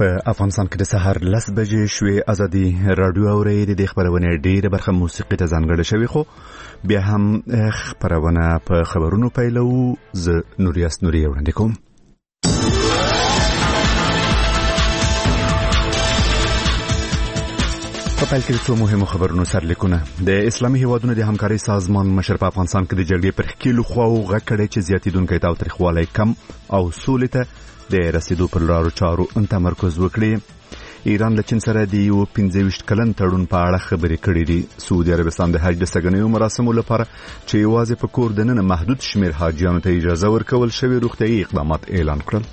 په افغانستان کې د سهار 10 بجې شوې ازادي رادیو اوري د خبرونه ډیره برخه موسیقي ته ځانګړې شوی خو بیا هم خبرونه په خبرونو پیلو ز نوریاس نوري وړاندې کوم. په پیل کې څو مهمو خبرونو سرلیکونه. د اسلامي هیوادونو د همکارۍ سازمان مشر په افغانستان کې د جګړې پر ښکیلو خواو غږ کړی چې زیاتېدونکی تاوتریخوالی کم او سولې ته د رسیدو پر لارو چارو تمرکز وکړي. ایران له چین سره د یو 25 کلن تړون په اړه خبرې کړې دي. سعودي عربستان د حج د سګنیو مراسمو لپاره چې یوازې په کور دننه محدود شمیر حاجیانو ته اجازه ورکول شوی روغتیايي اقدامات اعلان کړل.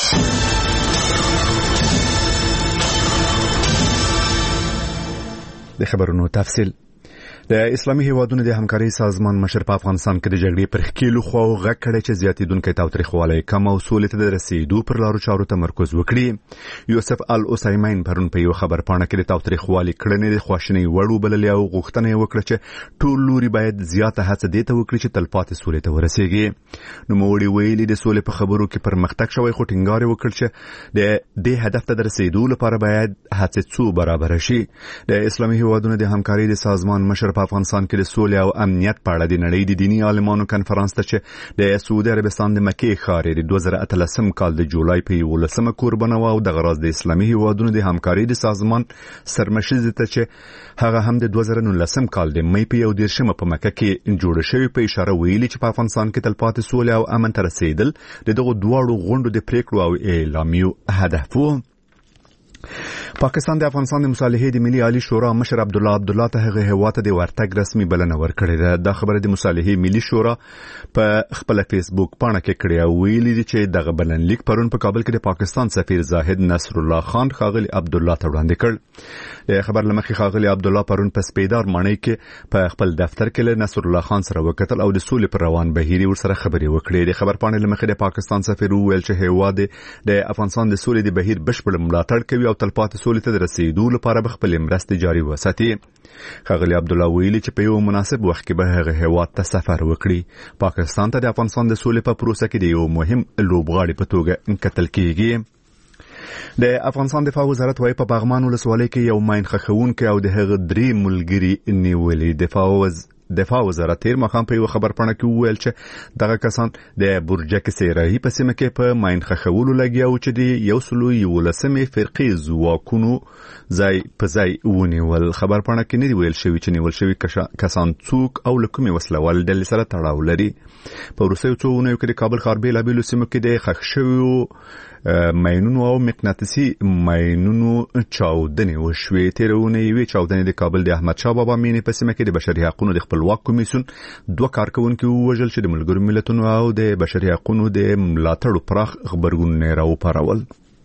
د خبرونو تفصیل. د اسلامي هیوادونو د همکارۍ سازمان مشر په افغانستان کې د جګړې پر ښکیلو خواو غږ کړی چې زیاتېدونکی تاوتریخوالی کم او سولې ته د رسیدو پر لارو چارو تمرکز وکړي. یوسف العثیمین پرون په یو خبرپاڼه کې د تاوتریخوالي کړنې د خواشینۍ وړ وبللې او غوښتنه یې وکړه چې ټول لوري باید زیاته هڅه دې ته وکړي چې تلپاتې سولې ته ورسیږي. نوموړي ویلي د سولې په خبرو کې پرمختګ شوی خو ټینګار یې وکړ چې د دې هدف ته د رسیدو لپاره باید هڅې څو برابر شي. د اسلامي هیوادونو د همکارۍ د سازمان مشر په افغانستان کې د سولې او امنیت په اړه د نړۍ د دینی عالمانو کنفرانس ته چې د سعودي عربستان د مکې ښار د 2013 کال د جولای په 11مه قربانه و او د غراز د اسلامي هیوادونو د همکارۍ د سازمان سرمشر ته چې هغه هم د 2019 کال د مې په 11مه په مکه کې جوړ شوی په اشاره ویلي چې په افغانستان کې تلپاتې سولې او امن ته رسیدل دغه دواړو غونډو د پریکړو او اعلامیو هدف و. پاکستان د افغانستان د مصالحې د ملي عالی شورا مشر عبدالله ته هغه هیواد د ورتګ رسمي بلنه ورکړې ده. دا خبره د مصالحې ملي شورا په خپل فیسبوک پاڼه کې کړې او ویلي دي چې دغه بلنلیک پرون په کابل کې د پاکستان سفیر زاهد نصر الله خان خاغلی عبدالله ته وړاندې کړ. د خبر لمخې خاغلی عبدالله پرون په سپیدار ماڼۍ کې په خپل دفتر کې له نصر الله خان سره وکتل او د سولې پر روان بهیر ورسره خبرې وکړې. د خبر پاڼې لمخې د پاکستان سفیر ویل چې هیواد د افغانستان د سولې د بهیر بشپړ ملاتړ کوي او تلپاتې سولې ته د رسیدو لپاره به خپل مرستې جاري وساتي. خاغلی عبدالله ویلي چې په یو مناسب وخت کې به هغه هیواد ته سفر وکړي. پاکستان ته د افغانستان د سولې په پروسه کې د یو مهم لوبغاړي په توګه کتل کیږي. د افغانستان دفاع وزارت وايي په باغمان ولسوالۍ کې یو ماین خښونکی او د هغه 3 ملګري نیولې. دفاع وزارت تیر مخام په یو خبرپاڼه کې وویل چې دغه کسان د برجک سیراهي په سیمه کې په ماین خښولو لګیا او چې د 111 فرقې ځواکونو ځای په ځای ونیول. خبرپاڼه کې نه دی ویل شوی چې نیول شوی کسان څوک او له کومې وسلوال ډلې سره تړاو لري. په وروستیو څو اونیو کې د کابل ښار بیلابیلو سیمو کې د ښخ شویو ماینونو او مقناطیسي ماینونو چاودنې وشوې. تیرونه یوې چاودنې د کابل د احمد شاه بابا مینې په سیمه کې د بشري حقوقو د خپلواک کمیسیون 2 کارکونکو وژل چې د ملګرو ملتونو او د بشري حقوقو د ملاتړ پراخ خبرګون راوپارول.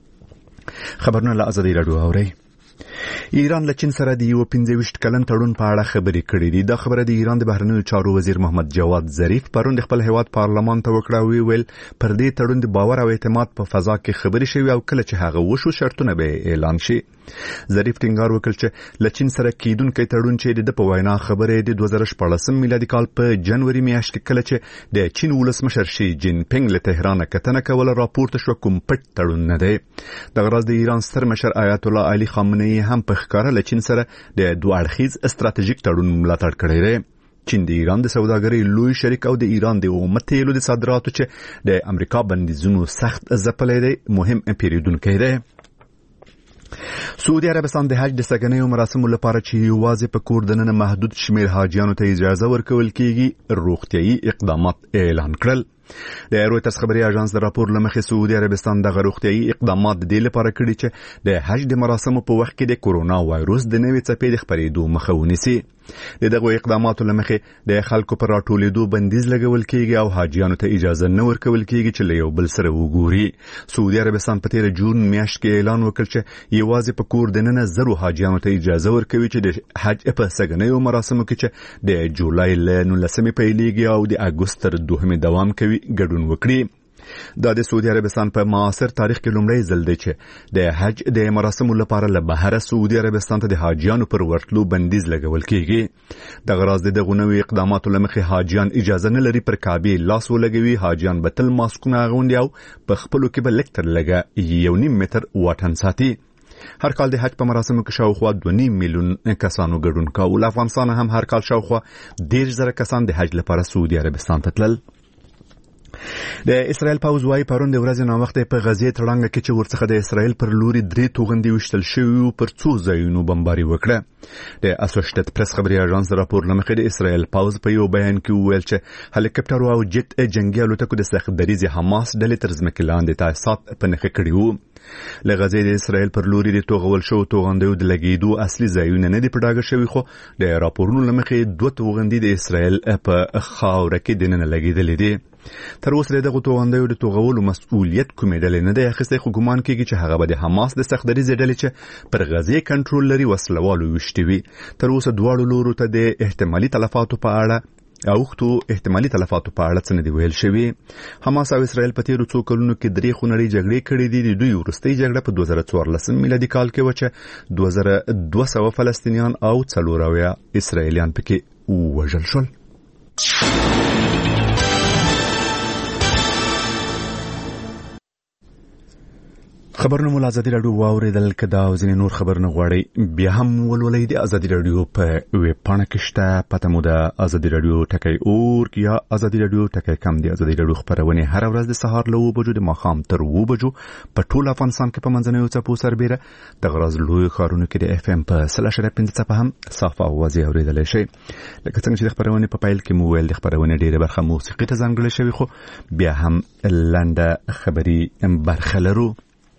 خبرونه له ازادي رادیو اوري. ایران له چین سره د یو 25 کلن تړون په اړه خبرې کړې دي. دا خبره د ایران د بهرنیو چارو وزیر محمد جواد ظریف پرون د خپل هیواد پارلمان ته وکړه او ویل پر دې تړون د باور او اعتماد په فضا کې خبرې شوي او کله چې هغه وشو شرطونه به اعلان شي. ظریف ټینګار وکړ چې له چین سره کېدونکی تړون چې د په وینا خبره د 2014 میلادي کال په جنوري میاشت کې کله چې د چین ولسمشر شي جین پینګ له تهران کتنه کوله راپورته شو کوم پټ تړون نه دی. د غراز د ایران ستر مشر آیت الله علي خامنه‌ای هم په ښکاره له چین سره د دوه اړخیز استراتیژیک تړون ملاتړ کړی دی. چین د ایران د سوداګرۍ لوی شریک او د ایران د اومه تیلو د صادراتو چې د امریکا بندیزونو سخت ځپلې دی مهم پیریدونکی دی. سعودي عربستان د حج د سګنیو مراسمو لپاره چې یوازې په کور دننه محدود شمیر حاجیانو ته اجازه ورکول کیږي روغتیايي اقدامات اعلان کړل. د رویترز خبري اژانس د راپور لمخې سعودي عربستان د روغتیايي اقدامات د دې لپاره کړی چې د حج د مراسمو په وخت کې د کورونا وایروس د نوې څپې د خپرېدو مخه ونیسي. دغه اقداماتو لمخې د خلکو پر راټولېدو بندیز لګول کیږي او حاجیانو ته اجازه نه ورکول کیږي چې له یو بل سره وګوري. سعودي عربستان په تیر جون میاشت کې اعلان وکړ چې یوازې په کور دننه 0 حاجیانو ته اجازه ورکوي چې د حج په سګنیو مراسمو کې چې د جولای له 19 پیلېږي او د اګوست تر 2 دوام کوي ګډون وکړي. د سعودي عربستان په معاصر تاریخ کې لومړی ځل دی چې د حج د مراسمو لپاره له بهر سعودي عربستان ته د حاجیانو پر ورتلو بندیز لګول کیږي. د غراض د غونوي اقداماتو لمخې حاجیان اجازه نه لري پر کعبه لاس ولګوي. حاجیان به تل ماسکونه اغوندي او په خپلو کې به لکتر لګا 1.5 متر واټن ساتي. هر کال د حج په مراسمو کې شاوخوا 2.5 میلیون کسانو ګډون کاوه. افغانستان هم هر کال شاوخوا 10,000 کسان د حج لپاره سعودي عربستان ته تلل. د اسرائیل پوځ وايي پرون د ورځې ناوخته په غزې تړانګه کې چې ورڅخه د اسرائیل پر لوري 3 توغندي وشتل شوی پر څو ځایونو بمباري وکړه. د اسوشیټډ پریس خبري اژانس راپور لمخې د اسرائیل پوځ په یو بیان کې وویل چې هلیکاپټر او جیټ جنگي الوتکو د سخت دریزي حماس ډلې تر ځمکې لاندې تاسیسات په نښه کړي وو. له غزې د اسرائیل پر لوري د توغول شو توغندیو د لګیدو اصلي ځایونه نه دي پټاګه شوی، خو د راپورونو لمخې 2 توغندي د اسرائیل په خاور کې دننه لګیدل دي. تر اوسه دغه توغندیو د توغولو مسؤلیت کومې ډلې نه دی اخیستی، خو ګمان کېږي چې هغه به د حماس د سخت دریزي ډلې چې پر غزې کنټرول لري وسلوالو وشتي وي. تر اوسه دواړو لورو ته د احتمالي تلفاتو په اړه څه نه دی ویل شوی. حماس او اسرائیل په تیرو څو کلونو کې 3 خونړۍ جګړې کړې دي. دوی وروستۍ جګړه په 2014 میلادي کال کې و چې 2200 فلسطینیان او 400 اسرائیلیان پکې ووژل شول. خبرونه مول ازادي رادیو واوریدل. کدا او ځینې نور خبرونه غواړي بیا هم ولولئ د ازادي رادیو په ویب پاڼه کې شته. پته مو د ازادي رادیو ټکی اور یا ازادي رادیو ټکی کم دی. ازادي رادیو خبرونه هر ورځ د سهار له 9 بجو د ماښام تر 2 بجو په ټول افغانستان کې په منځنوي څپو سربېره د غراز لوی ښارونو کې د اف ام په 3.5 څپه هم صاف اوازې اوریدل شي. لکه څنګه چې د خبرونه په پایل کې مو ویل د خبرونه ډیره برخه موسیقي ته ځانګړې شوی، خو بیا هم لنډه خبري برخه لرو.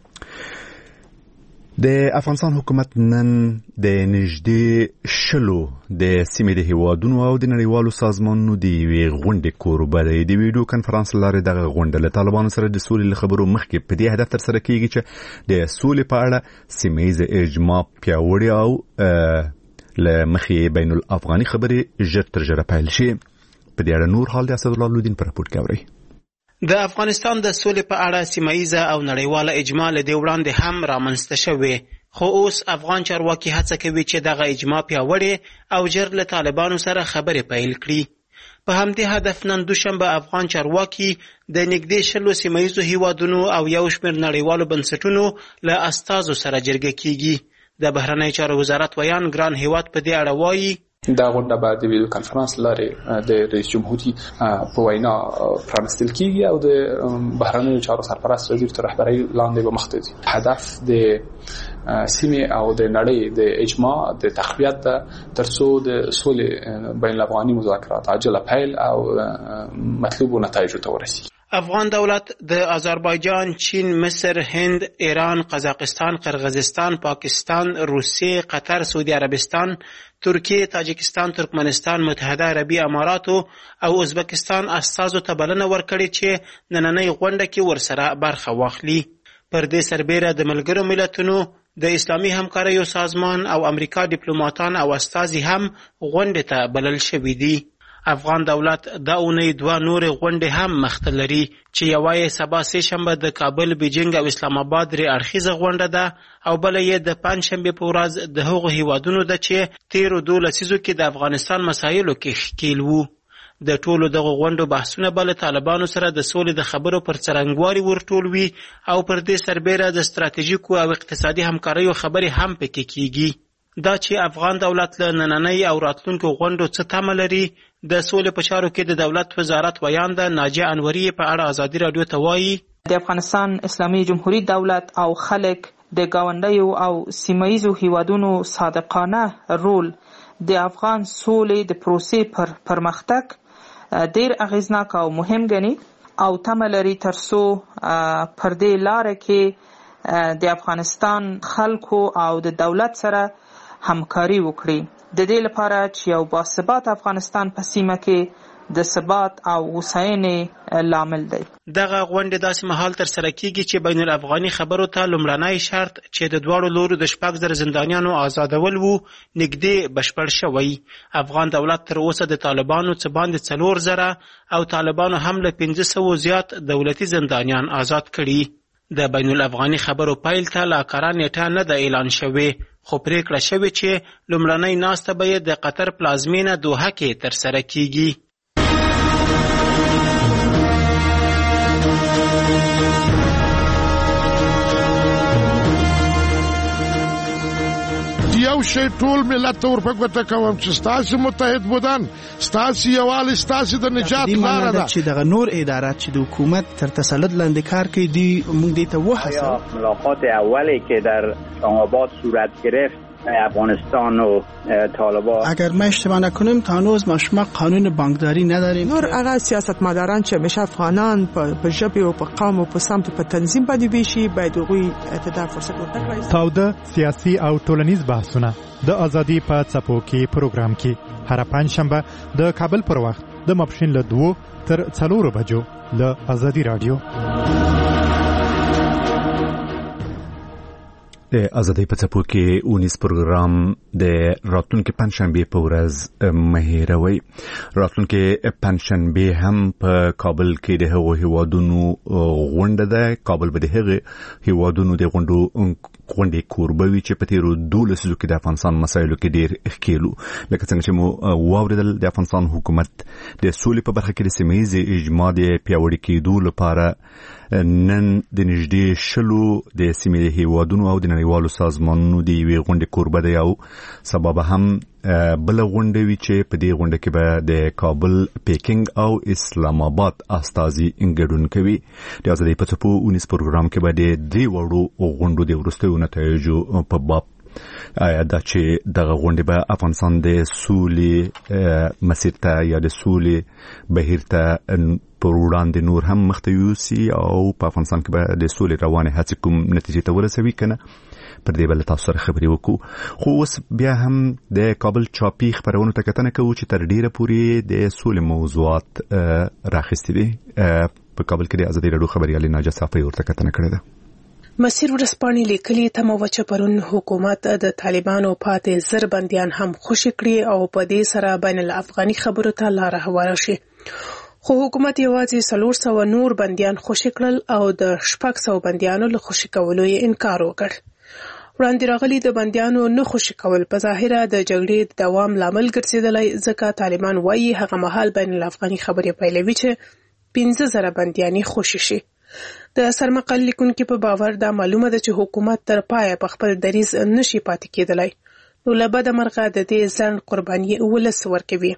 د افغانستان حکومت نن د نږدې 10 د سیمې د هیوادونو او د نړیوالو سازمانونو د غونډې کوربه دی. د ویډیو کانفرنس لارې دغه غونډه له طالبانو سره د سولې خبرو مخکې په دې هدف تر سره کیږي چې د سولې په اړه سیمه‌ییز اجماع پیاوړی او له مخې بین الافغاني خبرې ژر تر ژره پیل شي. په دې اړه نور حال د اسدالله لودین په راپور کې اوري. د افغانستان د سولې په اړه سیمه‌ییزه او نړیواله اجماع له دې وړاندې هم رامنځته شوې، خو اوس افغان چارواکي هڅه کوي چې دغه اجماع پیاوړې او ژر له طالبانو سره خبرې پیل کړي. په همدې هدف نن دوشنبه افغان چارواکي د نږدې 10 سیمه‌ییزو هیوادونو او یو شمېر نړیوالو بنسټونو له استازو سره جرګه کیږي. د بهرنی چارو وزارت ویان ګران هیواد په دې اړه وایي دا غونډه به د ویډیو کانفرنس لارې د رئیس جمهوریت په وینا پرانستل کیږي او د بهرنیو چارو سرپرست وزیر تر رهبرۍ لاندې به مخته ځي. هدف د سیمې او د نړۍ د اجماع د تقویت ده ترڅو د سولې بین الافغاني مذاکرات عاجله پیل او مطلوبو نتایجو ته ورسیږي. افغان دولت د آذربایجان، چین، مصر، هند، ایران، قزاقستان، قرغیزستان، پاکستان، روسیه، قطر، سعودي عربستان، ترکیه، تاجکستان، ترکمنستان، متحده عربي اماراتو او ازبکستان استازو ته بلنه ورکړې چې نننۍ غونډه کې ورسره برخه واخلي. پر دې سربېره د ملګرو ملتونو، د اسلامي همکاریو سازمان او امریکا ډیپلوماټان او استازي هم غونډې ته بلل شوي دي. افغان دولت دا اونۍ 2 نورې غونډې هم مخته لري چې یوه یې سبا سه شنبه د کابل، بیجینګ او اسلام آباد 3 اړخیزه غونډه ده او بله یې د پنجشنبې په ورځ د هغو هیوادونو ده چې تیرو 2 لسیزو کې د افغانستان مسایلو کې ښکیل وو. د ټولو دغه غونډو بحثونه به له طالبانو سره د سولې د خبرو پر څرنګوالي ورټول وي او پر دې سربېره د ستراتیژیکو او اقتصادي همکاریو خبرې هم پکې کیږي. دا چې افغان دولت له نننۍ او راتلونکو غونډو څه تمه لري، د سولې په چارو کې د دولت وزارت ویان ده ناجیه انوري په اړه ازادي رادیو ته وایي د افغانستان اسلامي جمهوریت دولت او خلک د گاونډیو او سیمه‌ییزو هیوادونو صادقانه رول د افغان سولې د پروسې پر پرمختګ ډیر اغیزناک او مهم ګڼي او تمه لري ترڅو پر دې لاره کې د افغانستان خلکو او د دولت سره همکاري وکړي، د دې لپاره چې یو باثبات افغانستان په سیمه کې د ثبات او هوساینې لامل دی. دغه غونډه داسې مهال تر سره کیږي چې بین الافغاني خبرو ته لومړنی شرط چې د دواړو لورو د 6,000 زندانیانو آزادول وو نږدې بشپړ شوی. افغان دولت تر اوسه د طالبانو څخه باندې 4,000 او طالبانو هم له 500 زیات دولتي زندانیان آزاد کړي. د بین الافغاني خبرو پیل ته لا کاره نیټه نه ده اعلان شوې، خو پریکړه شوې چې لومړنۍ ناسته به د قطر پلازمینه دوحه کې تر سره کیږي. یو شی ټول ملت ته ورپګوته کوم چې ستاسو متحد بودن، ستاسو یووالی، ستاسو د نجات لاره ده. چې دغه نور ادارات چې د حکومت تر تسلط لاندې کار کوي دی موږ دې ته وهڅوو. ملاقات اولی که در آباد صورت گرفت افغانستان و طالبان، اگر ما اشتباه نکنیم تا هنوز ما قانون بانکداری نداریم. نور هغه سیاستمداران چې همیشه افغانان په ژبه او په قوم او په سمت په تنظیم باندې بيشي باید هغوی ته فرصت ورکړي. تاوده سیاسي او ټولنیز بحثونه د ازادي په څپو کې پروګرام کې هر پنځشنبه د کابل پر وخت د ماپښین له 2 تر 4 بجو له ازادي رادیو. د ازادۍ په څپو کې اونیز پروګرام د راتلونکي پنځشنبه په ورځ مهیروي. راتلونکي پنځشنبه هم په کابل کې د هغو هیوادونو غونډه ده. کابل به د هغو هیوادونو د غونډې کوربوي چې په تیرو 12 کې د افغانستان مسایلو کې ډیر ښکیلو. لکه څنګه چې مو واوریدل، د افغانستان حکومت د سولې په برخه کې د سیمه ییز اجماع د پیاوړي کېدو لپاره نن د نږدې 10 د سیمې هیوادونو او د نړیوالو سازمانونو د یوې غونډې کوربه دی او سبب هم بل غونډه وی چې په دې غونډه کې به د کابل، پیکینګ او اسلام آباد استازي ګډون کوي. د ازادۍ په څپو اونیز پروګرام کې به د دې وړو غونډو د وروستیو نتایجو په باب دا چې دغه غونډه به افغانستان د سولې مسیر ته یا د سولې بهیر ته پر وړاندې نور هم مخته یوسي او په افغانستان کې به د سولې روانې هڅې کوم نتیجې ته ورسوي کنه. پر دې بل تاسو سره خبرې وکړو. خو اوس بیا هم د کابل چاپی خبرونو ته کتنه کوو چې تر ډیره پورې د سولې موضوعات راخستې دي. په کابل کې د ازادي رادیو خبريالي ناجه صافي ورته کتنه کړې ده. مسیر ورسپانې لیکلي تمه وچه پرون حکومت د طالبانو پاتې زر بنديان هم خوشي کړي او په دې سره بین الافغاني خبرو ته لار هواره شي. خو حکومت یوازې 400 نور بنديان خوشي کړل او د 600 بنديانو له خوشي کولو یې انکار وکړ. وړاندې راغلي د بنديانو نه خوشي کول په ظاهره د جګړې د دوام لامل ګرځیدلی، ځکه طالبان وایي هغه مهال بین الافغاني خبرې پیلوي چې 15,000 بنديان خوشي شي. د سرمقال لیکونکو په باور دا معلومه ده چې حکومت تر پایه په خپل دریځ نشي پاتې کېدلی، نو له بده مرغه د دې ځنډ قرباني ولس ورکوي.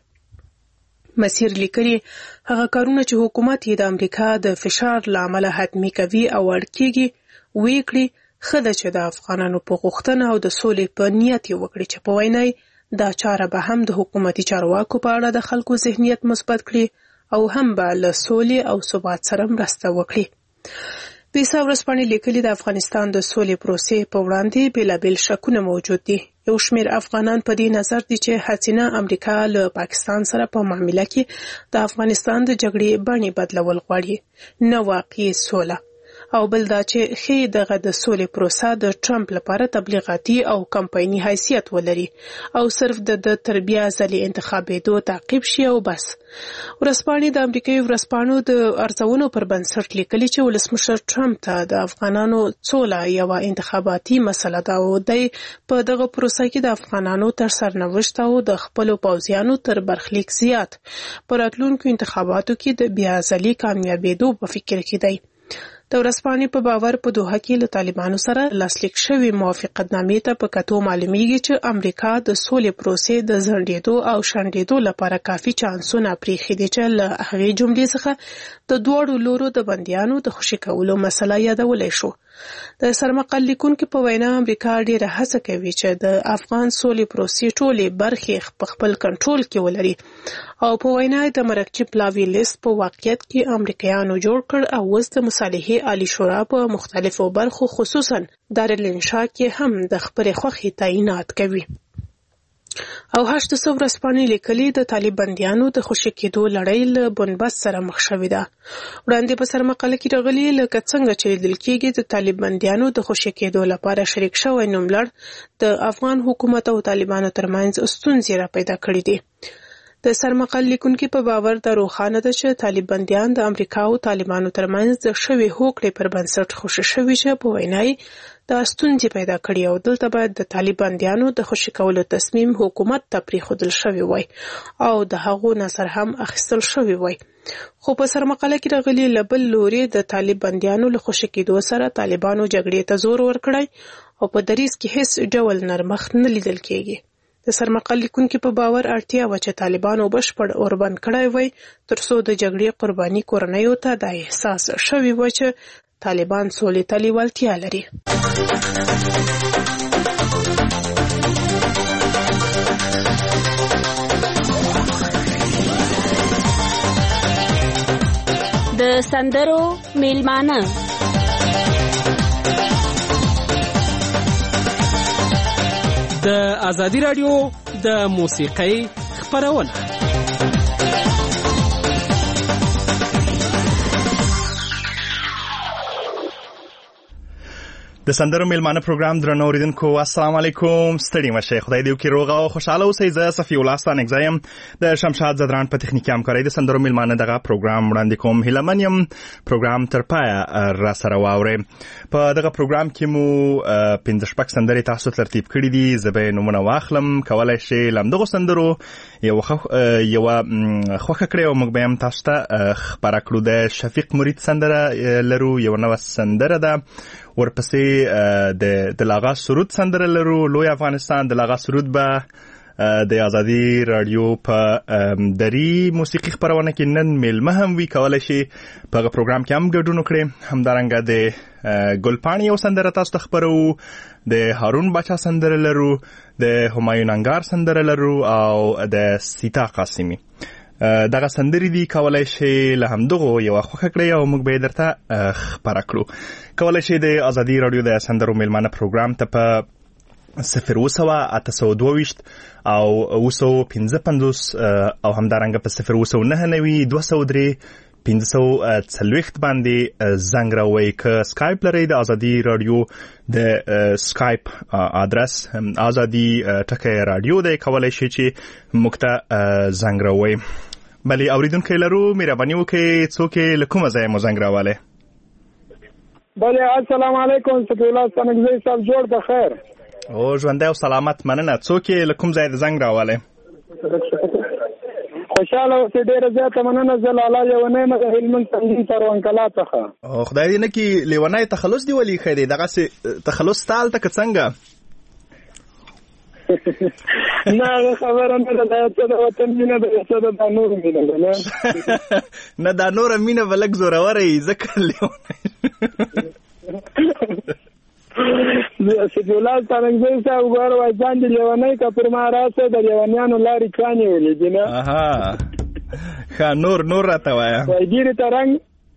مسیر لیکلي هغه کارونه چې حکومت یې د امریکا د فشار لامل حتمی کوي او ورکیږي وکړي خدای چې د افغانانو په غوښتنه او د سولې په نیت یې وکړي چې په وینای دا چاره به هم د حکومتي چارواکو په اړه د خلکو ذهنیت مثبت کړي او هم به له سولې او ثبات سره مرسته وکړي. پیسا ورسپانې لیکلي د افغانستان د سولې پروسې په وړاندې بېلابېل شکونه موجود دي. یو شمېر افغانان په دې نظر دي چې هڅینه امریکا له پاکستان سره په معامله کې د افغانستان د جګړې بڼې بدلول غواړي، نه واقعي سوله. او بل دا چې خې دغه د سولې پروسه د ټرمپ لپاره تبلیغاتي او کمپایني حیثیت ولري او صرف د تربیه ځلې انتخابېدو تعقیب شي او بس. ورسپانې د امریکایي ورسپانو د ارزونو پر بنسټ لیکلي چې ولسمشر ټرمپ ته د افغانانو سوله یوه انتخاباتي مسله ده او دی په دغه پروسه کې د افغانانو تر سرنوشت او د خپلو پوځیانو تر برخلیک زیات په راتلونکو انتخاباتو کې د بیا ځلې کامیابېدو په فکر کې دی. د ورسپانې په باور په دوحه کې له طالبانو سره لاسلیک شوی موافقتنامې ته په کتو معلومیږي چې امریکا د سولې پروسې د ځنډېدو او شنډېدو لپاره کافي چانسونه پرېښي دي چې له هغې جملې څخه د دواړو لورو د بندیانو د خوشي کولو مسله یادولی شو. د سرمقال لیکونکو په وینا امریکا ډېره هڅه کوي چې د افغان سولې پروسې ټولې برخې په خپل کنټرول کې ولري او په وینا د مرکچی پلاوی لیست په واقعیت کې امریکایانو جوړ کړ او اوس د مصالحې عالی شورا په مختلفو برخو خصوصا دارالانشا کې هم د خپلې خوښې تعینات کوي. او 800 ورځپاڼې لیکلي د طالب بندیانو د خوشي کېدو لړۍ له بنبست سره مخ شوې ده. وړاندې په سرمقاله کې راغلي لکه څنګه چې لیدل کېږي د طالب بندیانو د خوشي کېدو لپاره شریک شوی نوملړ د افغان حکومت او طالبانو ترمنځ ستونزې را پیدا کړې دي. د سرمقال لیکونکي په باور د روښانه ده چې طالب بندیان د امریکا او طالبانو ترمنځ د شوي هوکړې پر بنسټ خوشي شوي چې په وینا د ستونزې پیدا کړي او دلته باید د طالب بندیانو د خوشي کولو تصمیم حکومت ته پرېښودل شوی وای او د هغو نظر هم اخیستل شوی وای. خو په سرمقاله کې راغلي له بل لوري د طالب بندیانو له خوشي کېدو سره طالبانو جګړې ته زور ورکړی او په دریځ کې هیڅ ډول نرمښت نه لیدل کېږي. د سرمقال لیکونکي په باور اړتیا و چې طالبانو بشپړ اوربند کړی وای ترڅو د جګړې قرباني کورنیو ته د احساس شوی و چې طالبان سولې ته لیوالتیا لري. د سندرو میلمانه د ازادي رادیو د موسیقۍ خپرونه. د سندرو میلمانه پروګرام درنو اوریدونکو السلام علیکم. ستړي مشه، خدای دې وکړي روغ او خوشاله اوسئ. زه صفی الله ستانک زایم د شمشاد زدران په تخنیکی همکارۍ د سندرو میلمانه دغه پروګرام وړاندې کوم. هیله من یم پروګرام تر پایه را سره واورئ. په دغه پروګرام کې مو 15 سندرې تاسو ترتیب کړي دي. زه به نومونه واخلم، کولای شئ لمدغو سندرو یو خوښه کړئ او موږ به هم تاسو ته خپاره کړو. د شفیق مرید سندره لرو، یو نوه سندره ده. ورپسې د لاغا سرود سندره لرو، لوی افغانستان. د لاغا سرود به د ازادي رادیو په دری موسیقي خپرونه کې نن میلمه هم وي، کولای شي په هغه پروګرام کې هم ګډون وکړي. همدارنګه د ګلپاڼې یو سندره تاسو ته خپرو، د هارون باچا سندره لرو، د همایون انګار سندره لرو او د سیتا قاسمی. دغه سندرې دي، کولای شي له همدغو یو خوښه کړئ او موږ به درته خپاره کړو. کولای شي د ازادي رادیو د سندرو میلمانه پروګرام ته په 02822 او 255 او همدارنګه په 099 203 540 باندې زنګ راوړئ. که سکایپ لرئ د ازادي رادیو د سکایپ ادرس ازادي ټکی رادیو دی، کولای شي چې موږ ته زنګ راوړئ. بلی اوریدونکي لرو، مهرباني وکړئ څوک له کومه ځایه مو زنګ راوالی؟ بلی السلام علیکم. صفی الله ستانکزی صاحب جوړ په خیر؟ او ژوندی او سلامت، مننه. څوک له کوم ځای د زنګ راوالی؟ خوشاله اوسئ، ډېره زیاته مننه. زه لالا لیونی یم د هلمند تنظیم سروانکلا څخه. خدای دې نه کړي لیونی تخلص دې ولې ایښی دی؟ دغسې تخلص ستا هلته که څنګه؟ نه هغه خبره نه ده، څه د وطن مینه ده، څه د دا نور مینه ده. نه دا نوره مینه به لږ زوروره وي ځکه لیونی. صفی الله ستانکزی صاحب ګوره وایي ځان د لیونی که پر ما راسه د لیونیانو لارې کانې ولیدي نه. ښه نور راته وایه. وایي ګیرې ته رنګ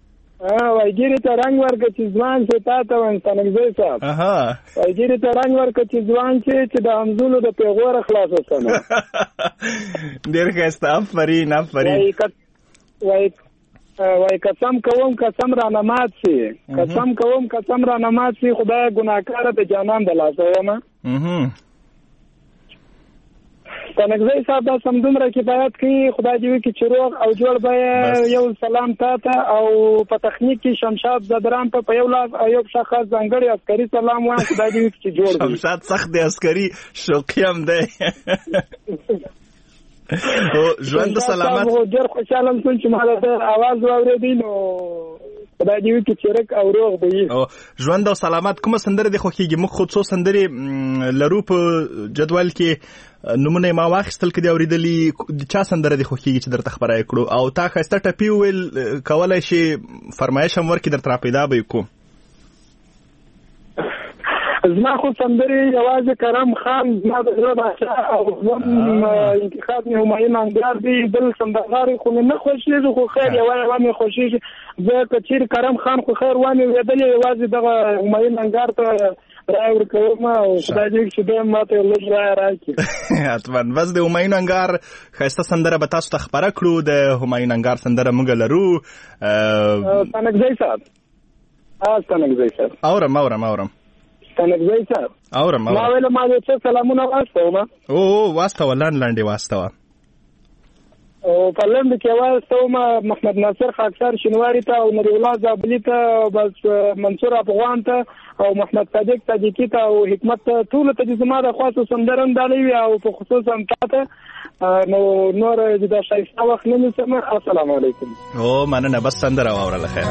ورکړه چې ځوان شې تا ته وایم ستانکزی صاحب. وایي ګیرې ته رنګ ورکړه چې ځوان شې چې د همزولو د پیغوره خلاص وسنه. ډېر ښایسته، آفرین. وایي قسم کوم قسم رانه مات شي، قسم کوم قسم رانه مات شي، خدای ګناهکاره د جانان د لاسه ومه. ستانکزی صاحب دا سمدومره کفایت کوي. خدای دې وکړي چې روغ او جوړ به. یو سلام تا ته او په تخنیک کې شمشاد زدران ته په یو لاس او یو پښه خاص ځانګړی عسکري سلام وایم. خدای دې وکړي چې جوړ وي. شمشاد سخت دی، عسکري شوقي هم دی. ژوند سلامت. ډېر خوشحاله یم چې ما د اواز واورېدی، نو خدای دې وکړي چې رک او روغ به وي. ژوند او سلامت. کومه سندره دې خوښېږي؟ موږ خو څو سندرې لرو په جدول کې، نمونه ما واخیستل که دې اورېدلي. چا سندره دې خوښېږي چې درته خپره یې کړو؟ او تا ښایسته ټپي وویل، کولی شي فرمایش هم ورکړي، درته را پیدا به یې کړو. زما خو سندرې یوازې کرم خان زما د زړه باچا او زم انتخاب مې همایون انګار دی. بل سندرغاړی خو مې نه خوښېږي، خو خیر یوه مې خوښېږي. زه که چیرې کرم خان خو خیر وامې ویدلې، یوازې دغه همایون انګار ته رای ورکوم او خدای دې چې دې ماته لږ رای راکړي. حتما. بس د همایون انګار ښایسته سندره به تاسو ته خپره کړو. د همایون انګار سندره موږ لرو. ستانکزی صاحب اورم ستانکزی صاحب اورم ما ویل ما دې څه سلامونه واستوم. واستوه لاندې واستوه او په لند کې واستوم محمد ناصر خاکسار شنواری ته او نور الله زابلی ته بس منصور افغان ته او محمد صادق صدیقی ته او حکمت ته ټول ته زما د خاصو سندرم دالوي او په خصوص هم تاسو نو نور د شایسته وخت نه نسم. السلام علیکم. او مننه. بس سندره واوره خیر.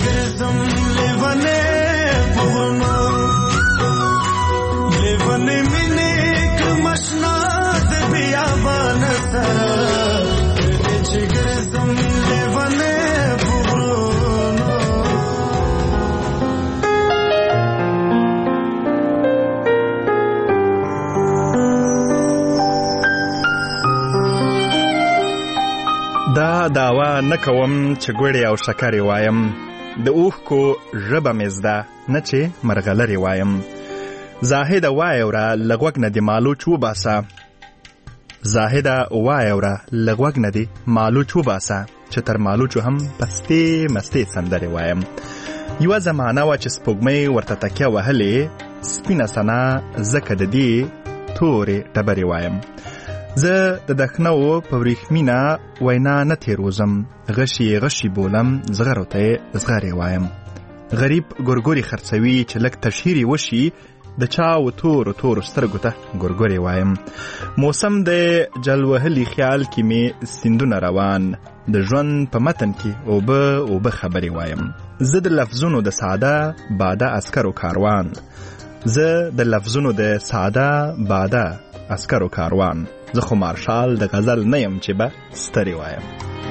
Live دا داوا نه کوم چې ګوړې او شکرې وایم، د اوښکو ژبه مې زده نه چې مرغلرې وایم. زاهده وایوره له غوږ نه دې مالوچ وباسه، زاهده وایوره له غوږ نه دې مالوچ وباسه، چې تر مالوچو هم پستې مستې سندرې وایم. یوه زمانه وه چې سپوږمۍ ورته تکیه وهلې، سپینه سنا ځکه د دې تورې ټبرې وایم. زه د دښنو په وریښمینه وینا نه تېروزم، غشي غشي بولم زغرو ته یې زغرې وایم. غریب ګورګوري خرڅوي چې لږ تشهیرې وشي، د چا و تورو تورو سترګو ته ګورګورې وایم. موسم د جلوهلي خیال کې مې سیندونه روان، د ژوند په متن کې اوبه خبرې وایم. زه د لفظونو د ساده باده عسکرو کاروان، زه د لفظونو د ساده باده عسکرو کاروان، زه خو مارشال د غزل نه یم چې به سترې وایم.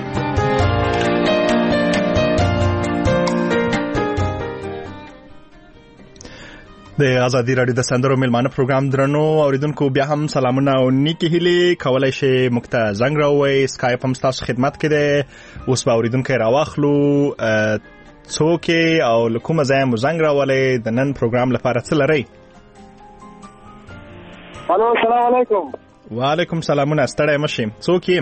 د ازادي راډیو د سندرو میلمانه پروګرام درنو اوریدونکو بیا هم سلامونه او نیکی هیلې. کولی شئ موږ ته زنګ راووئ، سکایپ هم ستاسو خدمت کې دی. اوس به اوریدونکی راواخلو څوک او له کومه ځایه مو زنګ راولی، د نن پروګرام لپاره څه لرئ؟ الو السلام علیکم. وعلیکم سلامونه، ستړی مه شئ. څوک یې؟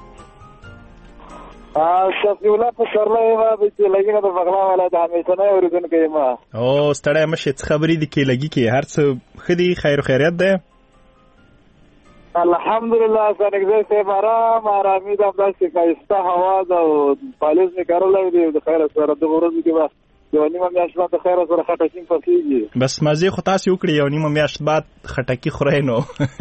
شفیع الله پسرلی یم، د کیلګي نه د بغلان ولایت همیشنی اورېدونکی یم. او ستړی مه شئ، څه خبرې دي کیلګي کې؟ هر څه ښه دي؟ خیر و خیریت دی؟ الحمدلله سانګزی صاحب آرامي ده، همداسې ښایسته هوا ده او پالیز مې کرلی دی د خیره سره. دغه ورځو کې به یوه نیمه میاشت بعد د خیره سره خټکي پخېږي. بس مزې خو تاسې وکړي، یوه نیمه میاشت بعد خټکي خورئ نو.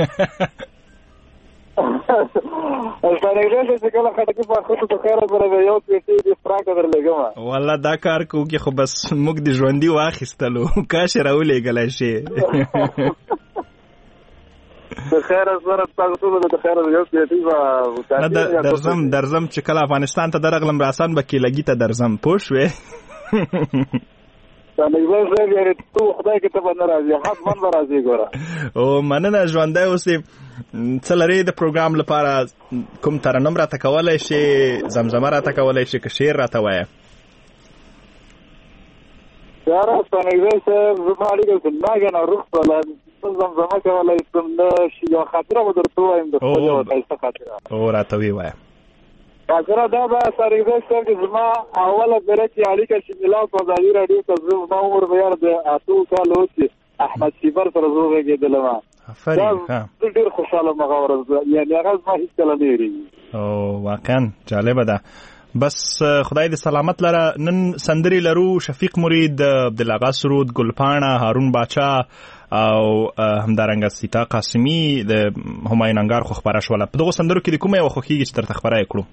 سانګزی چې کله خټکي پاخه شو د خیره سره به یو پیسې دې فراکه درلېږم. والله دا کار کوو کې خو بس موږ د ژوندي واخیستلو، کاش یې راولېږلی شي. د خیر سره تاسو ته د خیر یو پیټي درځم چې کله افغانستان ته درغلم راسان به کیلګي ته درځم، پوه شوې؟ سانګزی صاحب یعنې تو خدای کې ته به نه راځې، حتما به راځې. ګوره او مننه، ژوندی اوسې. څه لرې د پروګرام لپاره؟ کوم ترنم راته کولی شي، زمزمه راته کولی شي، که شعر راته وایه؟ یاره سانګزی صاحب زما اړیکه ناګنه روغ شوله، زمزمه کولی شم نه شي. یوه خاطره به درته ووایم، د خپل یوه ښایسته خاطره. او راته ویې وایه. خاطره دا به سانګزی صاحب چې زما اوله پېره کې اړیکه چې میلاو په ازادي راډیو ته زما عمر به یاره د 8 کاله و چې احمد شیبر سره زه وغږېدلم. زه ډېر خوشحاله یم هغه ورځ، یعنې هغه زما هېڅکله نه هېرېږي. او واقعا جالبه ده. بس خدای دې سلامت لره. نن سندرې لرو، شفیق مرید، عبدالاغا سرود، ګلپاڼه، هارون باچا او همدارنګه سیتا قاسمي، د همایون انګار خو خپره شوله. په دغو سندرو کې د کومه یوه خوښېږي چې درته خپره یې کړو؟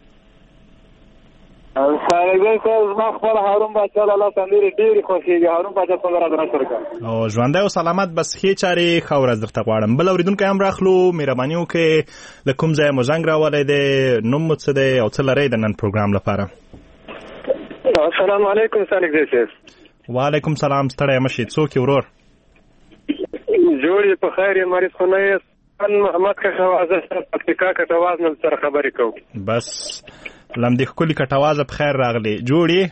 سانګزی صاحب زما خپل هارون باچا لاله سندرې ډېرې خوښېږي. هارون باچا څنګه راته نشر کړه. او ژوندی او سلامت، بس ښې چارې، ښه ورځ درته غواړم. بل اورېدونکی هم راخلو، مهرباني وکړئ. له کوم ځایه مو زنګ راولی دی، نوم مو څه دی او څه لرئ د نن پروګرام لپاره؟ السلام علیکم سانګزی صاحب. وعلیکم سلام، ستړی مه شئ. څوک یې ورور؟ جوړ یې په خیر یې، مریض خو نه یې. محمد کټوازه پکتیکا کټواز نه سره خبرې کوو. بس لمدې ښکلي کټوازه په خیر راغلی. جوړ یې؟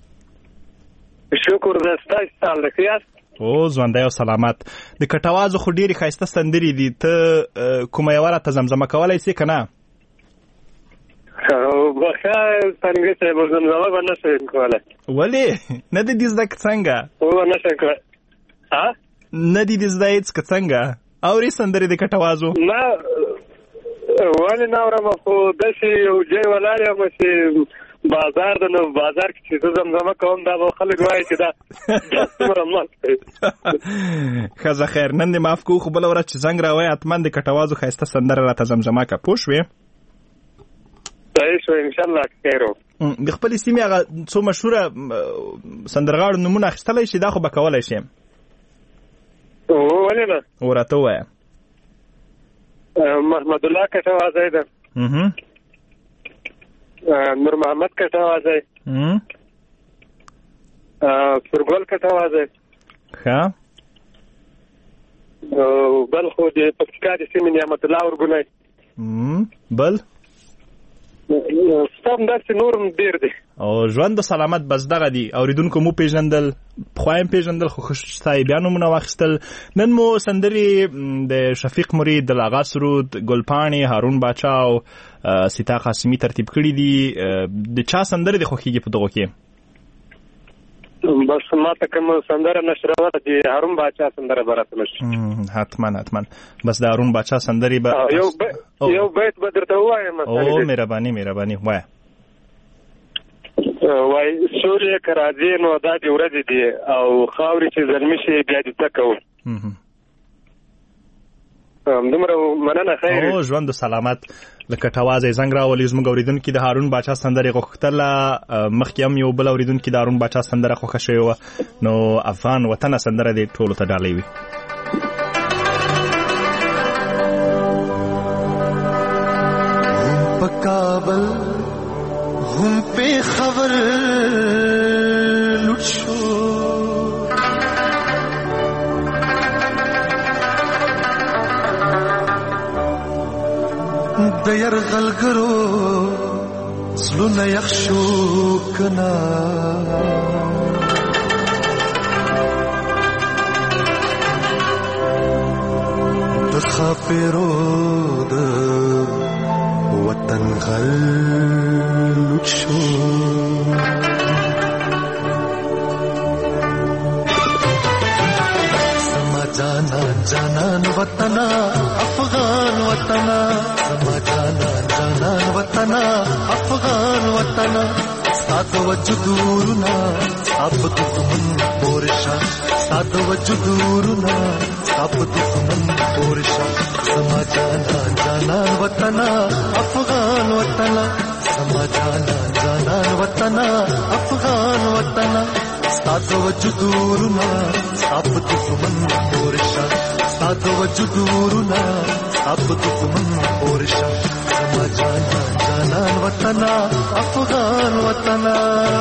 شکر ده، ستاسو حال دی؟ ښه یاست؟ او ژوندی او سلامت. د کټوازو خو ډېرې ښایسته سندرې دي، ته کومه یوه راته زمزمه کولی سې که نه؟ ښه سانګزی صاحب زمزمه به نه شم کولی. ولې؟ نه دې دې زده که څنګه؟ نه شم کولی. نه دې دې زده هېڅ که څنګه؟ اورې سندرې د کټوازو؟ نه ولې نه اورم، خو داسې یو ځای ولاړ یم چې بازار ده، نو بازار کې چې زه زمزمه کوم دا به خلک وایي چې دا څومره مست دی. ښځه خیر، نن دې معاف کوو، خو بله ورځ چې زنګ راوایې حتما د کټوازو ښایسته سندره راته زمزمه کړه، پوه شوې؟ صحیح شو، انشاءالله خیر و. د خپلې سیمې هغه څو مشهوره سندرغاړو نومونه اخیستلی شي؟ دا خو به کولی شي. ولې نه؟ راته ووایه. محمد الله کټوازی ده، نور محمد کټوازی، سرګل کټوازی. ښه. بل خو د پکتیکا د سیمې نعمت الله ورګونی. بل؟ ستا هم داسې نورم ډیر دی او ژوند د سلامت بس دغه دی. اوریدونکو مو پیژندل، خوایم پیژندل، خو خوشتای بیا نومونه واخیستل. نن مو سندرې د شفیق مرید، د لاغا سرود، ګلپاڼې، هارون باچا او سیتا قاسمي ترتیب کړي دي. د چا سندرې د خوښیږي په دغو کې؟ بس ما ته کوم سندره نشره د هارون باچا سندره برات نشي. حتما بس د هارون باچا سندرې به یو بیت به درته وایم. او مهرباني وای سورې کراځي نو دا دې ورځې دي او خاورې چې زلمی شي بیا دې تکو دومره مننه. خیر او ژوند سلامت. لکه ټوازه زنګ راولي زموږ اوریدونکو د هارون باچا سندره غوښتله. مخکې هم یو بل اوریدونکو د هارون باچا سندره خوښه شوې وه. نو افغان وطن سندره دې ټولو ته ډالۍ وي. په کابل هم په خبر لوټ شو د يرغلګرو زلونه یخ شو کنا د خاپیرو د وطن غل لوټ شو سما جانان وطنا افغان وطنا سما جانان وطنا افغان وطنا سات وجدورنا سب دشمن پورشا سات وجدورنا سب دشمن پورشا سما جانان وطنا افغان وطنا سما جانان وطنا افغان وطنا سات وجدورنا سب دشمن پورشا سات وجدورنا سب دشمن پورشا سما جانان وطنا افغان وطنا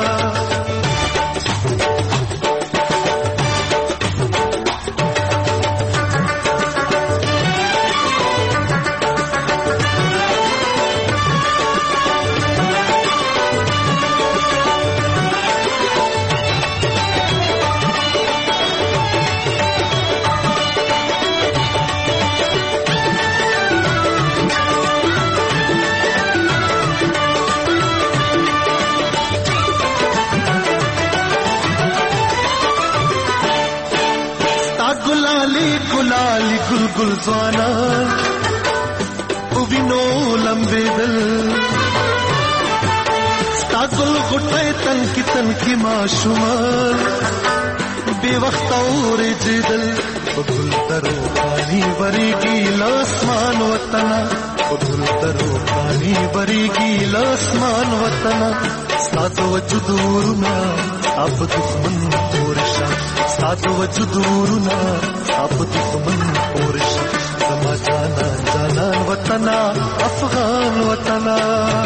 गुलाली गुलगुल ज़वाना उविनो लंबे दिल स्तागुल गुटे तन की माशुमान बेवक्त और जिदल गुल तरो पानी बरीगी लासमान वतना गुल तरो पानी बरीगी लासमान वतना सात वजुदूरना अब दुश्मन पोरशा सात वजुदूरना अब दुश्मन पोरशा समा जानन वतना अफगान वतना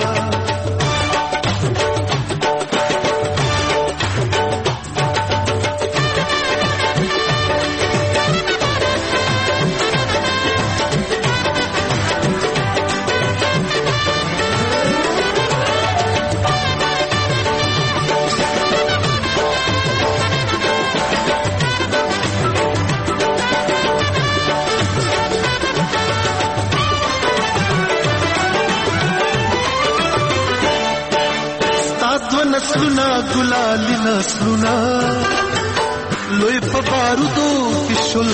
नस्लुना गुलाली नस्लुना लोई पबारुदो किशुल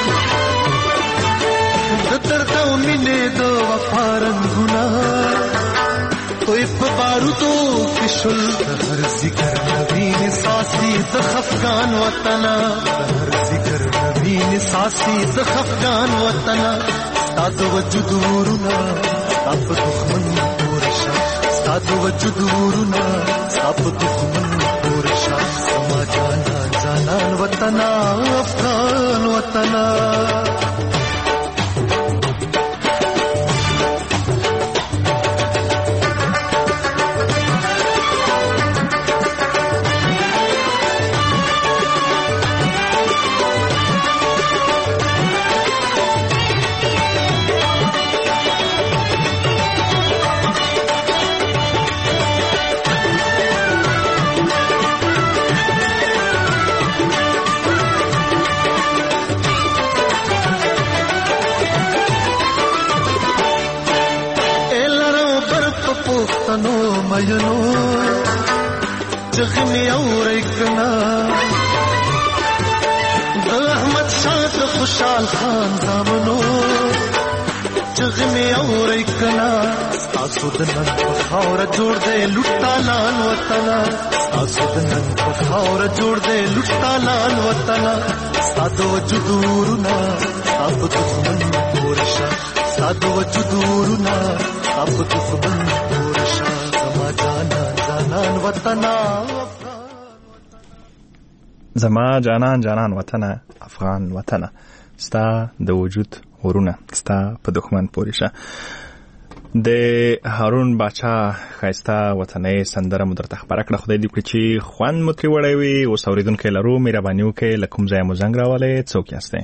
दर्द मिने दो वफारन गुना लोई पबारुदो किशुल हर जिक्र नबीन सासी दखफगान वतना हर जिक्र नबीन सासी दखफगान वतना साद वजुदूरना अब दुश्मन पोरशा साद वजुदूरना अब दुश्मन पोरशा समा जानन वतना अफगान वतना زامنو مینو چغمی اورې کنا د احمد شاه خوشحال خان زامنو چغمی اورې کنا تاسو د نن په خاور جوړ دې لټا لال وطن تاسو د نن په خاور جوړ دې لټا لال وطن ساده وجودورنا تاسو دښمن پورشا ساده وجودورنا تاسو دښمن پورشا زما جانان وطن زما جانان وطن افغان وطن ستا د وجود ورونه ستا په دښمن پورشا د هارون باچا خایسته وطنۍ سندره مو درته خبره کړه. خدای دې وکړي چې خوند مو ترې وړی وي. اوس اورېدونکی لرو، مهرباني وکړئ له کوم ځایه مو زنګ راولی، څوک یاستئ؟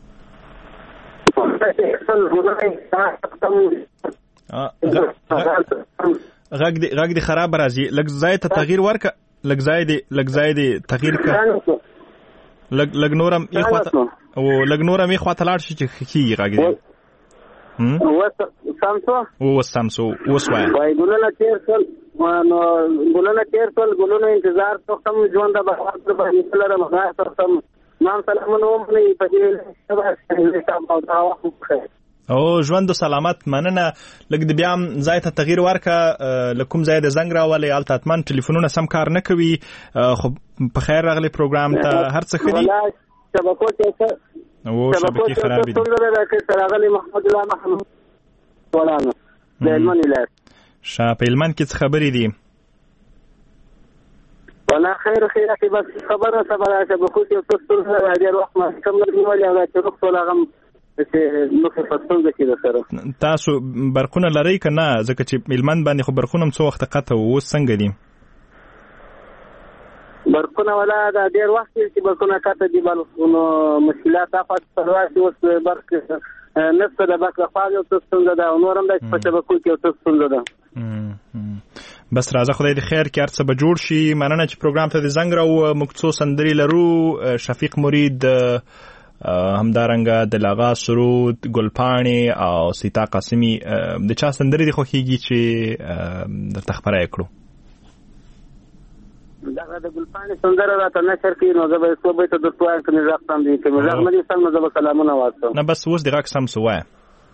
غږ دې خراب راځي، لږ ځای ته تغییر ورکړه، لږ ځای دې تغییر کړه، لږ نورم یې خواته لاړ شي چې کېږي غږ دې. سامسو اوس وای ګلونه تیر شول، ګلونه انتظار تختم ژوند د بهار باندې لرم غاړه تختم نام سلامونه ومني په دې او ژوند سلامت مننه. لږ د بیا ځای ته تغییر ورکړه، لکم ځای د زنګ راولې الته اتمن ټلیفونونه سم کار نه کوي. خو په خیر راغلی پروګرام ته، هر څه ښه دي؟ شبکې خراب دي. راغلی محمد الله محمد ولانو د هلمند ولایت. په هلمند کې څه خبرې دي؟ ولا خیر کې بس خبره شبکو کې څه ډېر وخت ما کوم نه نیولې او چې وخت ولغم تاسو برقونه لرئ که نه؟ ځکه چې هلمند باندې خو برقونه هم څو وخته قطع و، اوس څنګه دي برقونه؟ ولا دا ډېر وخت چې برقونه قطع دي، نو مشکلات افت پرواز اوس برق نصف د برق لخوا یو څه ستونزه ده او نور هم دا په شبکو کې یو څه ستونزه ده. بس راځه خدای دې خیر کړي، هر څه به جوړ شي. مننه چې پروګرام ته دې زنګ راووه. موږ څو سندرې لرو، شفیق مرید، همدارنګه دلاغا سرود، ګلپاڼې او سیتا قاسمي. د چا سندرې دې خوښیږي چې درته خبره یې کړو؟ دغه د ګلپاڼې سندره راته نشر کړي نو زه به څو بیته درته وایم که مې غږ سم دي، که مې غږ نه دي سم نو زه به سلامونه واستم. نه بس اوس دې غږ سم سو وایه.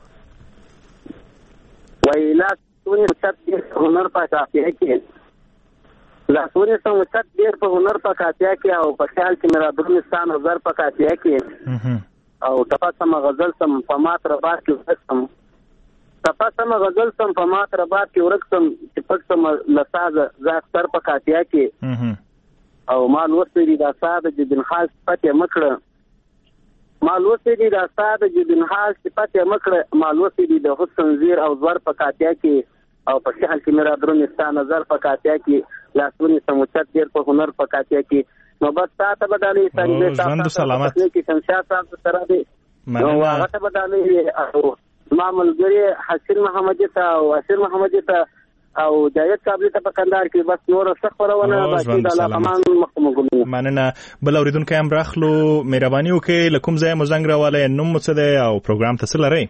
وایي لاسونې چت ډېر په هنر په کافیه کې، لاسونې سم چت ډېر په هنر په کافیه کې، او په خیال کې مې را درومي ستا نظر په کافیه کې، او ټپه سمه غزل سم په مات رباط کې ورک سم، ټپه سمه غزل سم په مات رباط کې ورک سم، چې پک سم له سازه زه اختر په کافیه کې، او ما لوستی دي دا ستا د جبینحال صفت یې مه کړه، ما لوستی دي دا ستا د جبینحال صفت یې مه کړه، ما لوستی دي د حسن زیر او زور په کافیه کې، او په شهل کې مې را درومي ستا نظر په کافیه کې، لاسونې سموچت ډېر په هنر په کافیه کې. نو بس تا ته به ډالۍ ژوند سلامت کې شمشاد صاحب سره دی، نو هغه ته به ډالۍ او زما ملګري حسین محمدي ته او اسیر محمدي ته او جاوید کابلي ته په کندهار کې. بس نور څه خبرونه باقي د علاقمان مخکمه ګلونه. مننه. بل اورېدونکی هم راخلو، مهرباني وکړئ له کوم ځایه مو زنګ راولی، نوم مو څه دی او پروګرام ته څه لرئ؟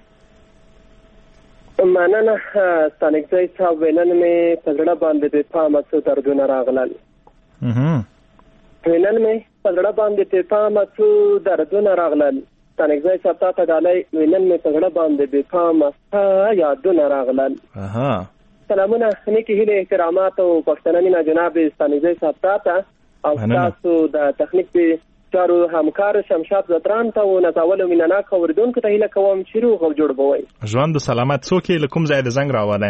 مننه ستانکزی صاحب، نن مې په زړه باندې د پامه څو دردونه راغلل، نن مې په زړه باندې د پامه څو دردونه راغلل، ستانکزی صاحب تا ته ډالۍ، نن مې په زړه باندې د پامه ستا یادونه راغلل. سلامونه، نیکې هیلې، احترامات او پښتنه مینه جناب ستانکزی صاحب تا ته او تاسو د تخنیک د چارو همکار شمشاد زدران ته او نازولو مینناک اورېدونکو ته هیله کوم چې روغ او جوړ به وئ. ژوند سلامت. څوک یې له کوم ځایه د زنګ راولی؟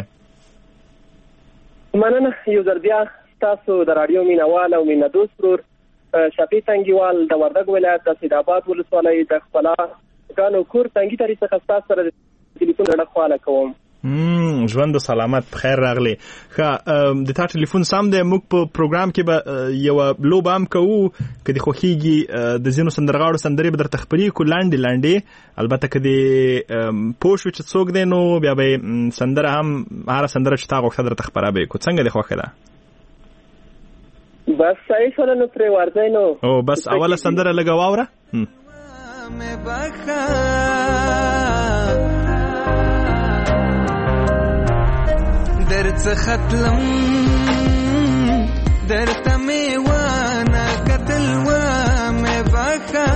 مننه یو ځل بیا ستاسو د راډیو مینوال او مینه دوست ورور شفیع تنګیوال د وردګ ولایت د سیدآباد ولسوالۍ د ښکلا ګانو کور تنګي ترې څخه ستاسو سره د ټلیفون ډډه خواله کوم. ژوند سلامت، خیر راغلی. ښه، د تا ټلیفون سم دی. موږ په پروګرام کې به یوه لوبه هم کوو، که دې خوښیږي د ځینو سندرغاړو سندرې به درته خپرې کړو لاندې، البته که دې پوه شو چې څوک دی نو بیا به سندره هم هره سندره چې تا غوښته درته خپره به یې کړو. څنګه دې خوښه ده؟ بس صحیح شوله نو پرې ورځئ نو. او بس اوله سندره لږه واوره. د څخه تلم درته مې ونه کتل ومې بخښه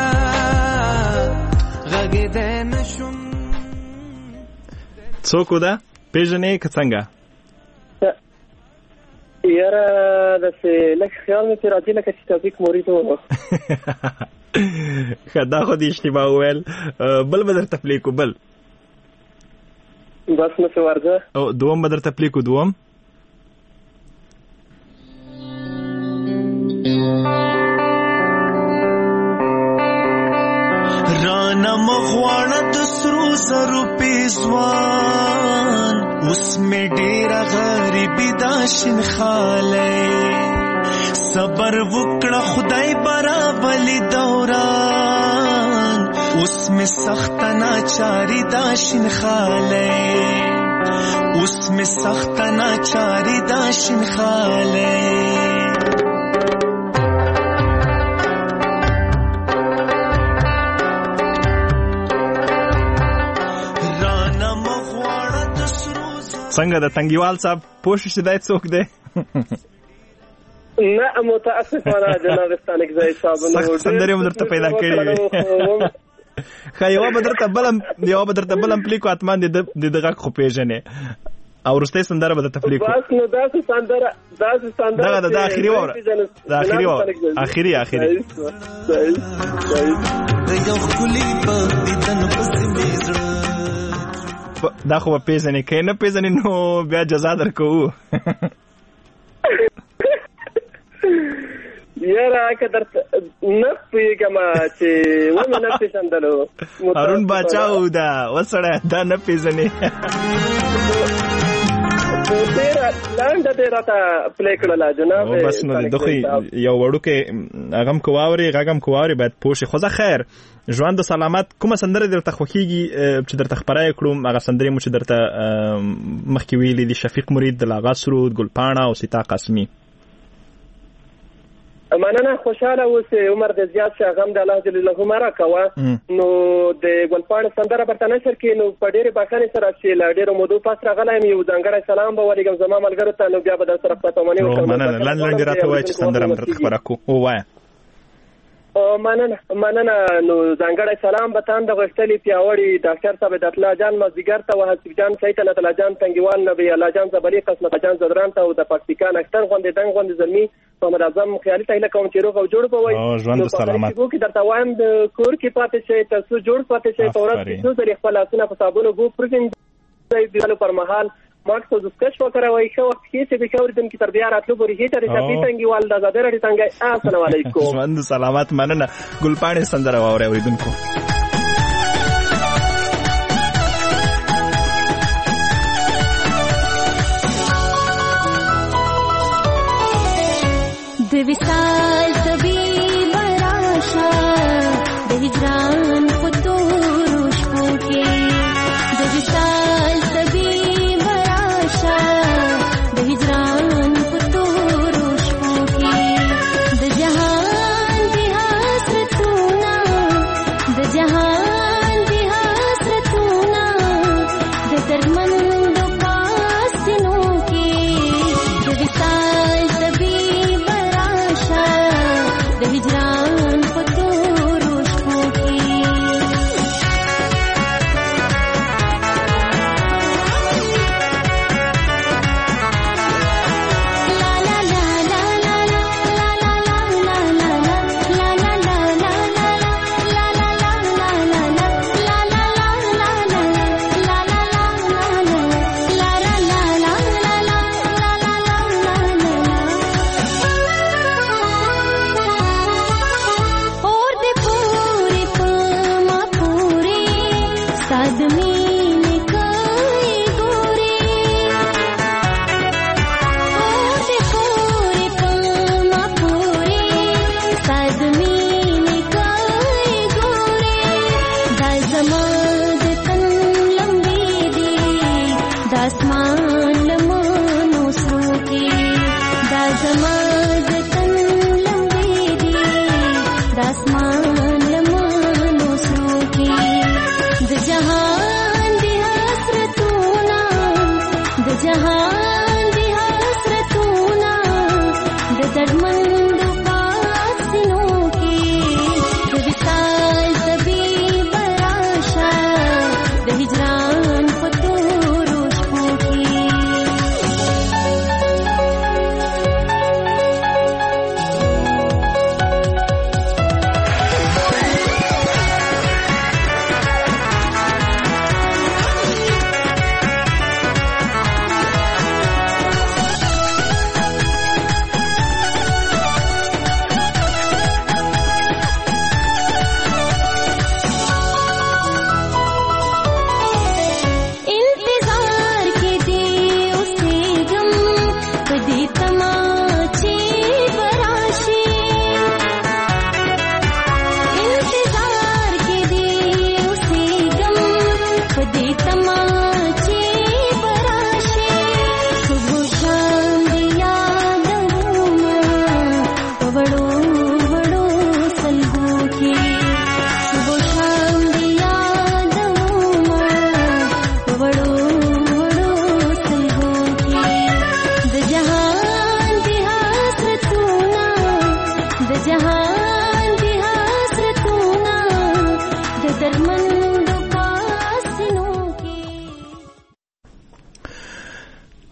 غږېدی نشم. څوک ده پیژنې که څنګه؟ یاره داسې لږ خیال مې پرې راځي لکه چې توفیق مرید و. ښه دا خو دې اشتباه وویل. بل به درته پلی کو بل بس نسې ورځه او دوم به درته پلی کو دوم. رانا مغواړه د سرو زرو پیزوان اوس مې ډېره غریبي دا شینخالی صبر وکړه خدای برابلي دوران اوس مې سخته ناچاري دا شینخالی اوس مې سخته ناچاري دا شینخالی. څنګه د تنګیوال صاحب پوښتنه چې دای څوک دی؟ نه متاسفانه جناب ستانکزی صاحب نو سندري هم درته پیدا کړې وي. ښه یوه به درته بلم پلی کو اتمان د دغه خو پیژنې او وروستۍ سندره به درته پلی کو. بس نو داسې سندره دغه د اخري واوره د اخري اخري د یو ښکلي په دیدن پسې مې زړه دا خو به پیژنې که نه پیژنې نو بیا جزا درکوو. یاره که درته نه پوهېږم چې ومې نه پېژندلو هارون باچا و دا وسړی دا نه پیژنې ډېره لنډه دې راته پلی کړله جناب. بس نو د خو یو وړوکی هغه هم که واورې غږ هم که واورې باید پوه شي. خو زه خیر ژوند د سلامت کومه سندره درته خوښېږي چې درته خپره یې کړم هغه سندرې مو چې درته مخکې ویلي دي شفیق مرید د لاغا سرود ګلپاڼه او سیتا قاسمي. مننه خوشحاله اوسې عمر دې زیات شه غم د الله جل جلاله مه راکوه. نو د ګلپاڼې سندره برته نشر کې نو په ډېرې بښنې سره چې له ډېرو مودو پس راغلی یم یو ځانګړی سلام به ولېږم زما ملګرو ته نو بیا به در سره پتمنې وکړم. مننه لنډې راته ووایه چې سندره مو درته خپره کړو ووایه. مننه نو ځانګړی سلام به تان د غښتلي پیاوړي ډاکټر صاحب د الله جان مازدیګر ته و حسیب جان سید الله جان تنګیوال نبی الله جان زبلی قسمت جان زدران ته او د پاکستان اکثر غوندې دنګ غوندې زلمی محمد اعظم خیالي ته لکه چې روغ او جوړ بوي ژوند سلامت نو کې درته وایم د کور کې پاتې شي تاسو جوړ پاتې شي په ورځ کې څو ځله خپل اسونه په صابونو ګو پرګین دیالو پر مهال ماکس او زسکش وکړوي خو وخت کې چې به کوردم کې تر بیا راتلو بوري هیڅ رسېږي تنګیوال د زادر اړ څنګه السلام علیکم. ژوند سلامت مننه. ګلپاڼې سندره واوري اوریدونکو. د وصال طبيب راشه د هجران په تورو شپو کې د وصال طبيب راشه د هجران په تورو شپو کې د جهان دي حسرتونه د جهان دي حسرتونه د دردمندو پاسینو کې د وصال طبيب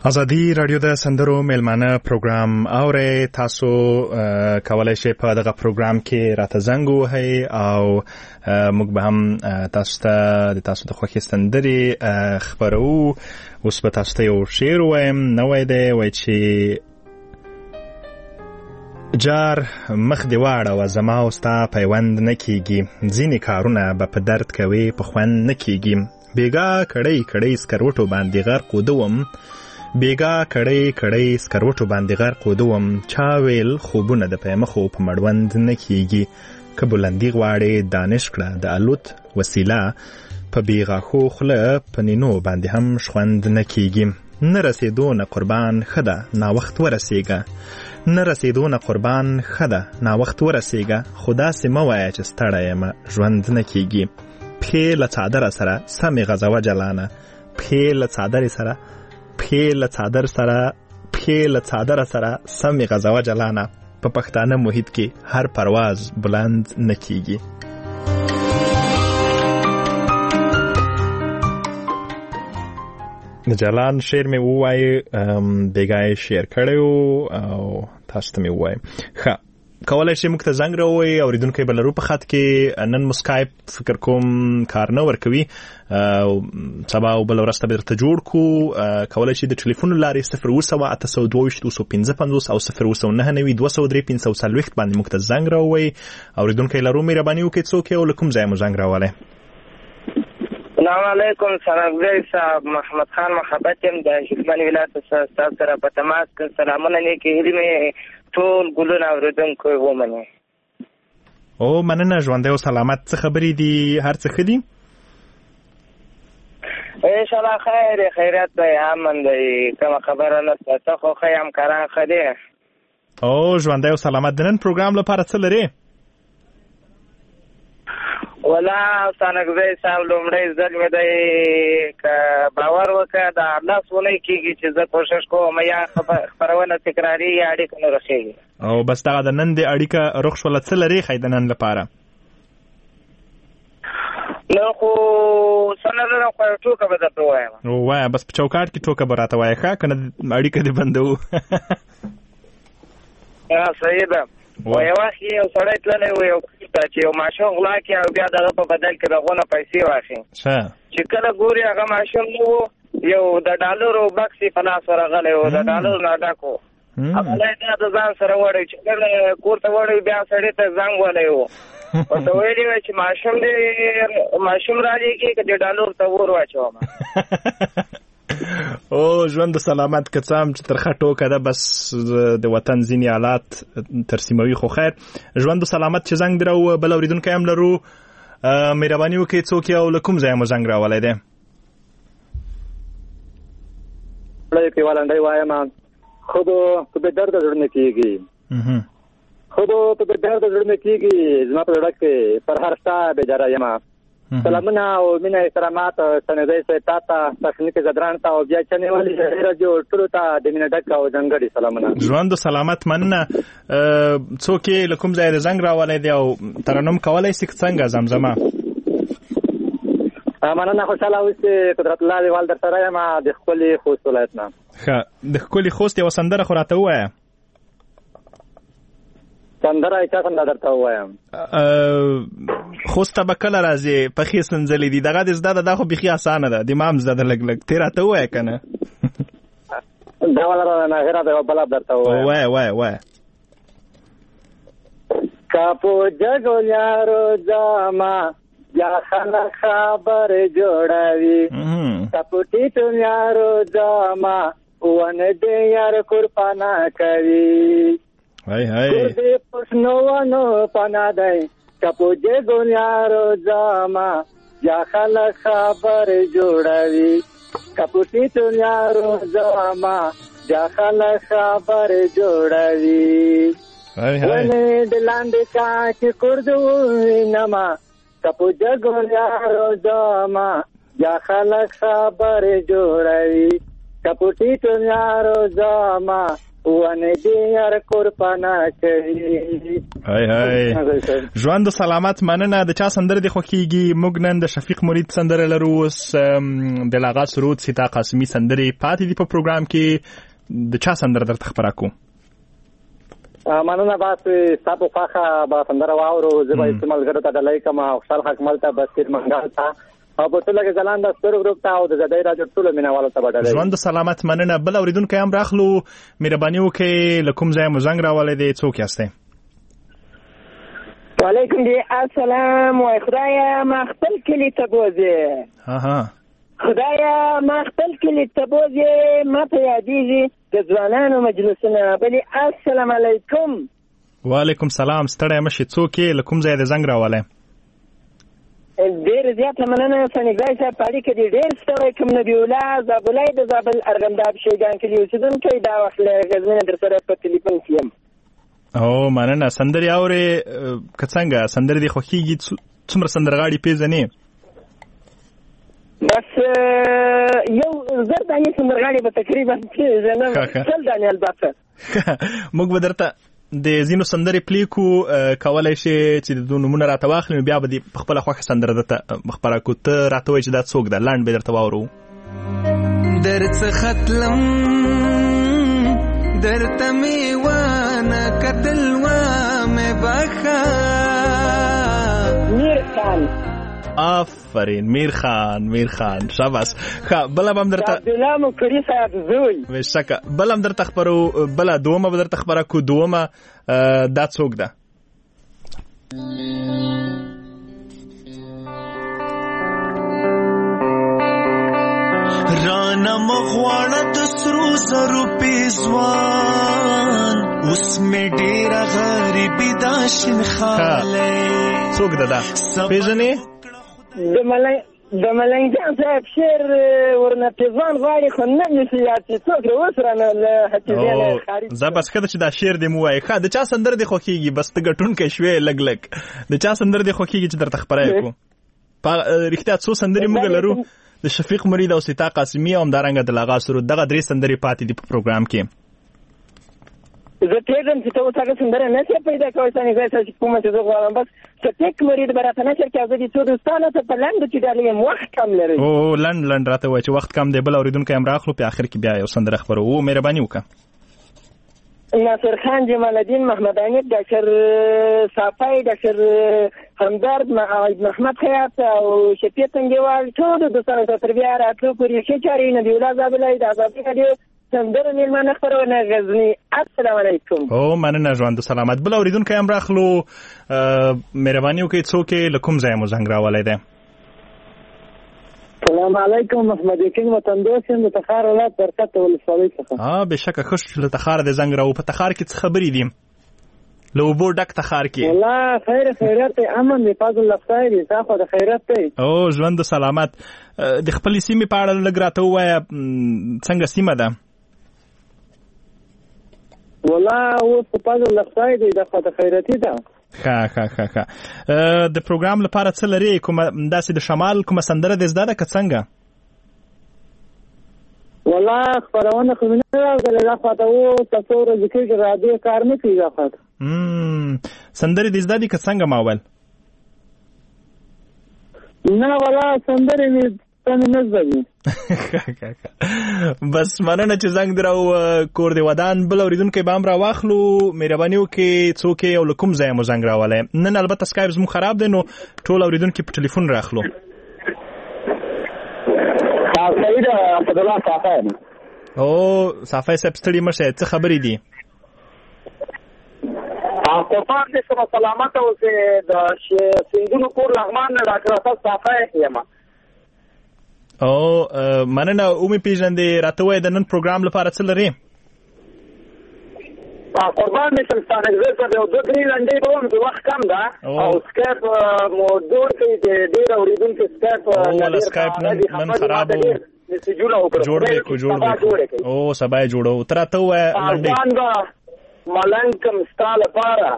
ازادي رادیو د سندرو میلمانه پروګرام اوري تاسو کولای شئ په دغه پروګرام کې راته زنګ ووهئ او موږ به هم تاسو ته د خوښې سندرې خپرو. اوس به تاسو ته یو شعر ووایم، نوی دی، وایي چې جار مخ دې واړوه زما او ستا پیوند نه کېږي، ځینې کارونه به په درد کوي په خوند نه کېږي، بیګا کړی کړی سکروټو باندې غرق ودوم، بیګا کړی کړی سکروټو باندې غرق ودوم، چا ویل خوبونه د پیمخو په مړوند نه کېږي، که بلندي غواړې دانش کړه د الوت وسیله، په بیغاښو خوله په نینو باندې هم شخوند نه کېږي، نه رسېدو نه قربان ښه ده ناوخت ورسېږه، نه رسېدو نه قربان ښه ده ناوخت ورسېږه، خو داسې مه وایه چې ستړی یم ژوند نه کېږي، پښې له څادره سره سمې غځوه جلانه، پښې له څادرې سره پښې له څادره سره سمې غځوه جلانه، په پښتانه محیط کې هر پرواز بلند نه کېږي. د جلان شعر مې ووایي، بیګا یې شعر کړی و او تاسو ته مې ووایي. ښه، کولای شئ موږ ته زنګ راووایئ. اورېدونکی به لرو په خط کې. نن مو سکایپ فکر کوم کار نه ورکوي، سبا او بله ورځ ته به درته جوړ کړو. کولای شئ د ټلیفون له لارې 02822 او 0299203 باندې موږ ته زنګ راووایئ. اورېدونکی لرو، مهرباني وکړئ څوک یې او له کوم ځایه مو زنګ راولی؟ السلام علیکم سرغزی صاحب، محمد خان محبت یم د هلمند ولایت ستاسو سره په تماس کې. سلامونه نیکې هیلې مې ټول ګلونه اورېدونکو ومني. او مننه، ژوندی او سلامت. څه خبرې دي؟ هر څه ښه دي؟ انشاءالله خیر خیرات دی، امن دی، کومه خبره نشته. ته خو ښه یې، همکاران ښه دي؟ او ژوندی او سلامت. د نن پروګرام لپاره څه لرې؟ ولا ستانګزی صاحب لومړی ځل مې دی که باور وکړه د الله سونی کېږي چې زه کوشش کوم یا خپرونه تکراري یا اړیکه نه رسېږي. او بس دغه د نن د اړیکه رخ شوله، څه لرې ښایي د نن لپاره؟ نو خو څه نه لرم، خو یو ټوکه به درته ووایم. ووایه، بس په چوکاټ کې ټوکه به راته وایه ښه، که نه اړیکه دې بندوو. صحیح ده. و یو وخت یو سړی تللی و یو ته چې یو ماشوم غلا کړي او بیا دغه په بدل کې دغونه پیسې واخلي. چې کله ګوري هغه ماشوم نه و، یو د ډالرو بکس یې په لاس ورغلی و، د ډالرو نه ډک و. هغه بیا د ځان سره وړی چې کله کور ته وړی بیا سړي ته زنګ ولی و، ورته ویلي وی چې ماشوم رالیږي که د ډالرو ته ور واچوم. او ژوند سلامت. که څه هم چې ترخه ټوکه ده، بس د وطن ځینې حالات ترسیموي، خو خیر. ژوند سلامت. چې زنګ درو بل اورېدونکی هم لرو، مهرباني وکړئ څوک یې او له کوم ځایه مو زنګ راولی دی؟ پیوالنډی وایم، خودو په بې درده زړه نه کېږي، خودو په بې درده زړه نه کېږي، زما په زړه کې پر هر ستا بېجاره یم. سلامونه او مینه احترامات سنځي صاحب ته، تخنیک زدران ته او بیا چنې ولې راځو ټول ته د مینه ډک او ځنګړي سلامونه. ژوند سلامت. مننه. څوک یې له کوم ځای د زنګ راولی دی او ترنم کولی شي څنګه زمزمه؟ مننه، خوشحاله اوسئ. قدرت الله دیوال در سره یم د ښکلي خوست ولایت نه. ښه، د ښکلي خوست یوه سندره خو راته ووایه. سندره چا څنګه درته ووایم؟ خوست ته به کله راځې؟ پښې سنځلې دي، دغه دې زده ده، دا خو بیخي اسانه ده، د ما هم زده ده لږ لږ. ته راته ووایه که نه؟ دا ولره نه، هېره ده، یوه بله درته ووایم. وایه. که په جګو یارو ځمه یا خلک خبرې جوړوي، که په ټیټو یارو ځمه ونه دې یار قربانه کوي، کردی پشنوانو پانا دی، کپو جگو نیارو زاما یا خلق خبر جوڑوی، کپو تیتو نیارو زاما یا خلق خبر جوڑوی، ونی دلاند کاچ کردو نما، کپو جگو نیارو زاما یا خلق خبر جوڑوی، کپو تیتو نیارو زاما ونه دې یار قربانا کړي. هاي ژوند سلامت. مننه. د چا سندره دی خوښیږي؟ موږ نن د شفیق مرید سندره لرو. اوس د لاغا سرود سیتا قاسمی سندره پاتې دی په پروګرام کې. د چا سندره درته خبره کو؟ مننه. بس تاسو خاخه با سندره واورو. زه به استعمال غره ته دلای کما خوشحال حکمل ته بسیر منګال ته او په ټول کې ځلان د ستر ګروپ ته او د زدای راځو ټول مینوالو ته بدلای. ژوند سلامت. مننه. بل اوریدونکو هم راخلو. مهرباني وکړئ لکم ځای مو زنګ راولې دی. څوک یاستئ؟ وعلیکم دی السلام. وای خدایا ما خپل کلی ته بوزي. خدایا ما خپل کلی ته بوزي. ما ته یادېږي د ځوانانو مجلسونه. بلی السلام علیکم. وعلیکم سلام. ستړی مشي. څوک یې لکم ځای د زنګ راولې؟ ډېر زیاته مننه سنګای صاحب. پاړی کې ډېر ستړی کوم نبی الله زابلای د زابل ارغنداب شیګان کې اوسیدونکی دا وخت له غزنین در سره په ټلیفون کې یم. او مننه. سندري اورې که څنګه سندري دی خوښیږي؟ څومره سندرغاړي پیژنې؟ بس یو زر دانې سندرغاړي به تقریبا پیژنم. 100 دانې البته. موږ به درته د زینو سندرې پلیکو کولای شي چې د دوه نمونه راته واخلي. بیا به د خپل خوښه سندره درته خبره کو. ته راته وایي چې دا څوک ده؟ لاند به درته واورو. درڅ ختلم درته میوانه قتل و مې بخا. میر خان. آفرین. میر خان شاباس. بل هم درته عبدالله مکری صاحب زوی. بشکه بل هم درته خبرو. بل دومه به درته خبره کو. دومه دا څوک ده؟ رانا مغواړه د سرو زرو پیزوان اوس مې ډېره غریبي دا شین خاله. څوک ده دا پیژنې؟ د ملنګ جان صاحب شعر ورنه پیزوان غواړي خو نه نشي یاد چې څوک اوس رانه له حقیقت خارج. زه بس کده چې دا شعر دې مو وایي. د چا سندره دې خوښیږي؟ بس ته ګټونکی شوې لګ. د چا سندره دې خوښیږي چې درته خبره کو؟ رښتیا څو سندرې موږ لرو. د شفیق مرید او سیتا قاسمی او همدارنګه د لاغا سرود. دغه درې سندرې پاتې دي په پروګرام کې. زه پیژم چې ته اوس هغه سندره نه شې پیدا کولی. څنګه چې کومه چې زه غواړم بس شفیق مرید به راته نشر کړي. زه دې څو دوستانو ته په لنډو کې ډالۍ یم. وخت کم لري. او لنډ راته وایي چې وخت کم دی. بل اوریدونکی هم راخلو. په آخر کې بیا یو سندره خبرو. مهرباني وکړه. ناصر خان، جمال الدین محمدانی، ډاکټر صافی، ډاکټر همدرد، محمد خیاط او شفیع تنګیوال ټول دوستانو ته تر بیا راتلو پورې ښې چارې نبی الله زابلای د ازادي راډیو سندره میلمانه خپرونه غزنی. السلام علیکم. او مننه ژوند سلامت. بل اوریدونکی هم راخلو. مهرباني وکړئ څوک له کوم ځای مو زنګ راولی دی؟ السلام علیکم. محمد یقین وطندوس یم د تخار ولایت برکت ولسوالۍ څخه. بېشکه ښه شو چې له تخار د زنګ راو. په تخار کې څه خبرې دي؟ له اوبو ډک تخار کې. والله خیریت دی، امن دی، فضل الله خدای دی، تا خو د خیریت دی. او ژوند سلامت. د خپلې سیمې په اړه لږ راته ووایه. څنګه سیمه ده؟ والله اوس په فضل الله خدای دی، دا خو د خیریتي ده. ښه د پروګرام لپاره څه لري؟ کومه داسې د شمال کومه سندره دې زده ده که څنګه؟ والله خپرونه خو مې نه راغله. دا خو ته اوس څو ورځې کېږي راډیو کار نه کوي. دا خو سندرې دې زده دي که څنګه ما ویل؟ نه والله سندرې مې نه زده دي. بس مننه چې زنګ دې راو کور دې ودان. بل اورېدونکی به هم راواخلو. مهرباني وکړئ څوک یې او له کوم ځایه مو زنګ راولی. نن البته سکایپ زموږ خراب دی نو ټول اورېدونکي په ټلیفون راخلو. سعید اسدالله صافی. او صافی صاحب ستړي مه شئ. څه خبرې دي؟ قربان دې شمه سلامت اوسې. د سیندونو کور لغمان نه ډاکټر اسد صافی یم. او مننه. اومې پیژندې راته وایه د نن پروګرام لپاره څه لرې؟ قربان دې شم ستانه زه په یو دوه درې لنډۍ به وم چې وخت کم ده او سکایپ مو جوړ کړي چې ډېر اورېدونکي سکایپ نن خراب و. میسیجونه وکړو. جوړ دی. او سبا یې جوړو. ته راته ووایه لنډۍ. ځان به ملنګ کم ستا لپاره.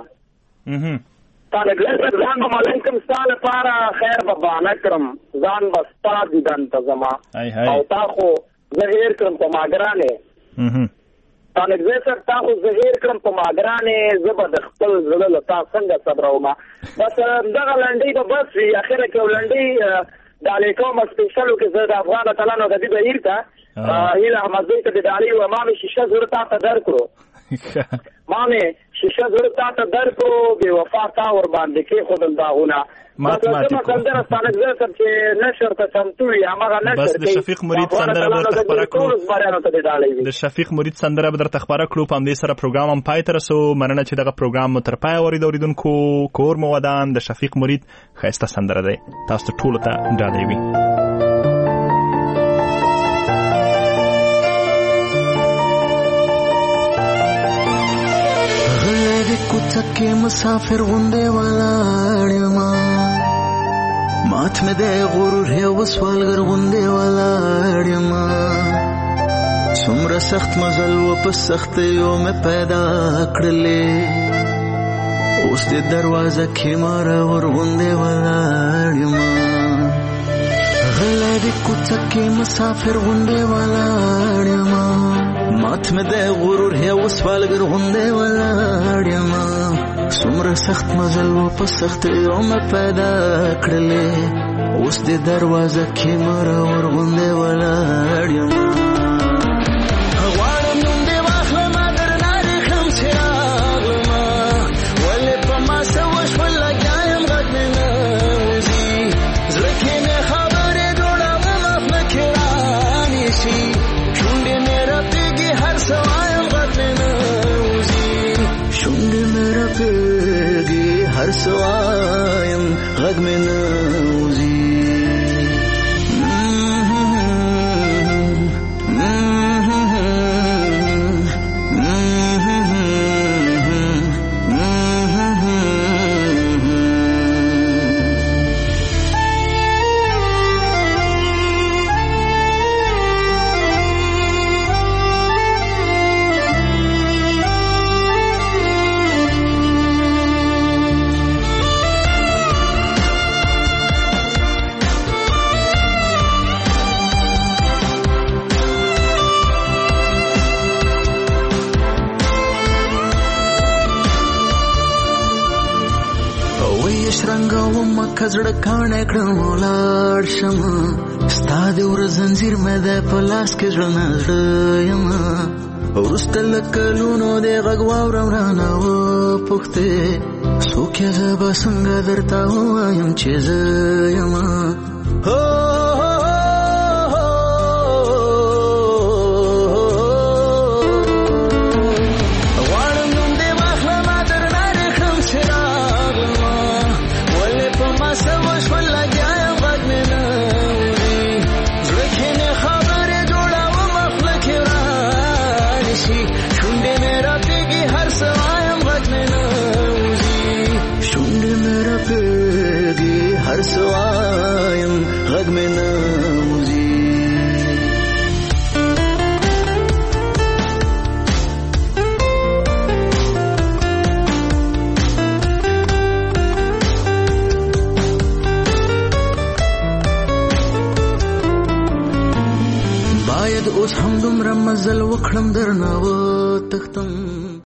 ځان به ملنګ کم ستا لپاره خیر به بانه کړم. ځان به ستا دیدن ته ځما او تا خو زه هېر کړم په ما ګرانې. تانګزه سر تاسو زهیر کړم په ماګرانې زبر د خپل زړه له تاسو څنګه صبرومه بس دغه لنډۍ به بس وي اخره کې لنډۍ د الیکوم سپیشلو کې زه د افغان تعالی نو د دې بهیر ته هیله احمد ته د دالي او امام شیشه زړه ته درکړو مامه شیشه زړه ته درکړو به وفا تا ور باندې کې خودل داغونه ماتماتیکو سندره تانګزه سر چې نشر ته چمتو وي هغه نشر بس د شفیق مرید سندره به تخبره کړو د شفیق مرید سندره به تخبره کړو په دې سره پروګرام هم پای ته رسو مننه چې دغه پروګرام مو تر پای اوریدونکو کور مو ودان د شفیق مرید خسته سندره ده تاسو ټول ته ډالۍ وي کوڅه مسافر غونډه ولاړ ما مات مې د غرور هي وسوالګر غونډه ولاړ ما څومره سخت مزل و په سخت یو مې پیدا کړلې اوس د دروازه کې مار ور غونډه ولاړ ما غلې کوڅه مسافر غونډه ولاړ ما مات مې د غرور هي وسوالګر غونډه ولاړ ما څومره سخت مزل و په سخت یو مې پیدا کړلې اوس د دروازه کې مار ور غونډه ولاړ ما غواړم نوم دې واخلم درنه خم چې راغلم ولې په ما سوه شول لګایم غږ مې نه وځي زړه کې مې خبرې جوړوم افله کې رانیسي شونډې مې رپېږي هر څه وایم غږ مې نه وځي شونډې مې رپېږي هر څه وایم غږ مې نه وځي کزړه کانه کړم ولاړ شم ستا د ور زنجیر مې د پلاس کې ژوند یم ورسته لکلونو د غږ واورم رانه و پوښتې څوک یې زه به څنګه درته ووایم چې زه یم هر سوایم غږ مې نه وځي باید اوس هم دومره مزل وکړم درنه و تختم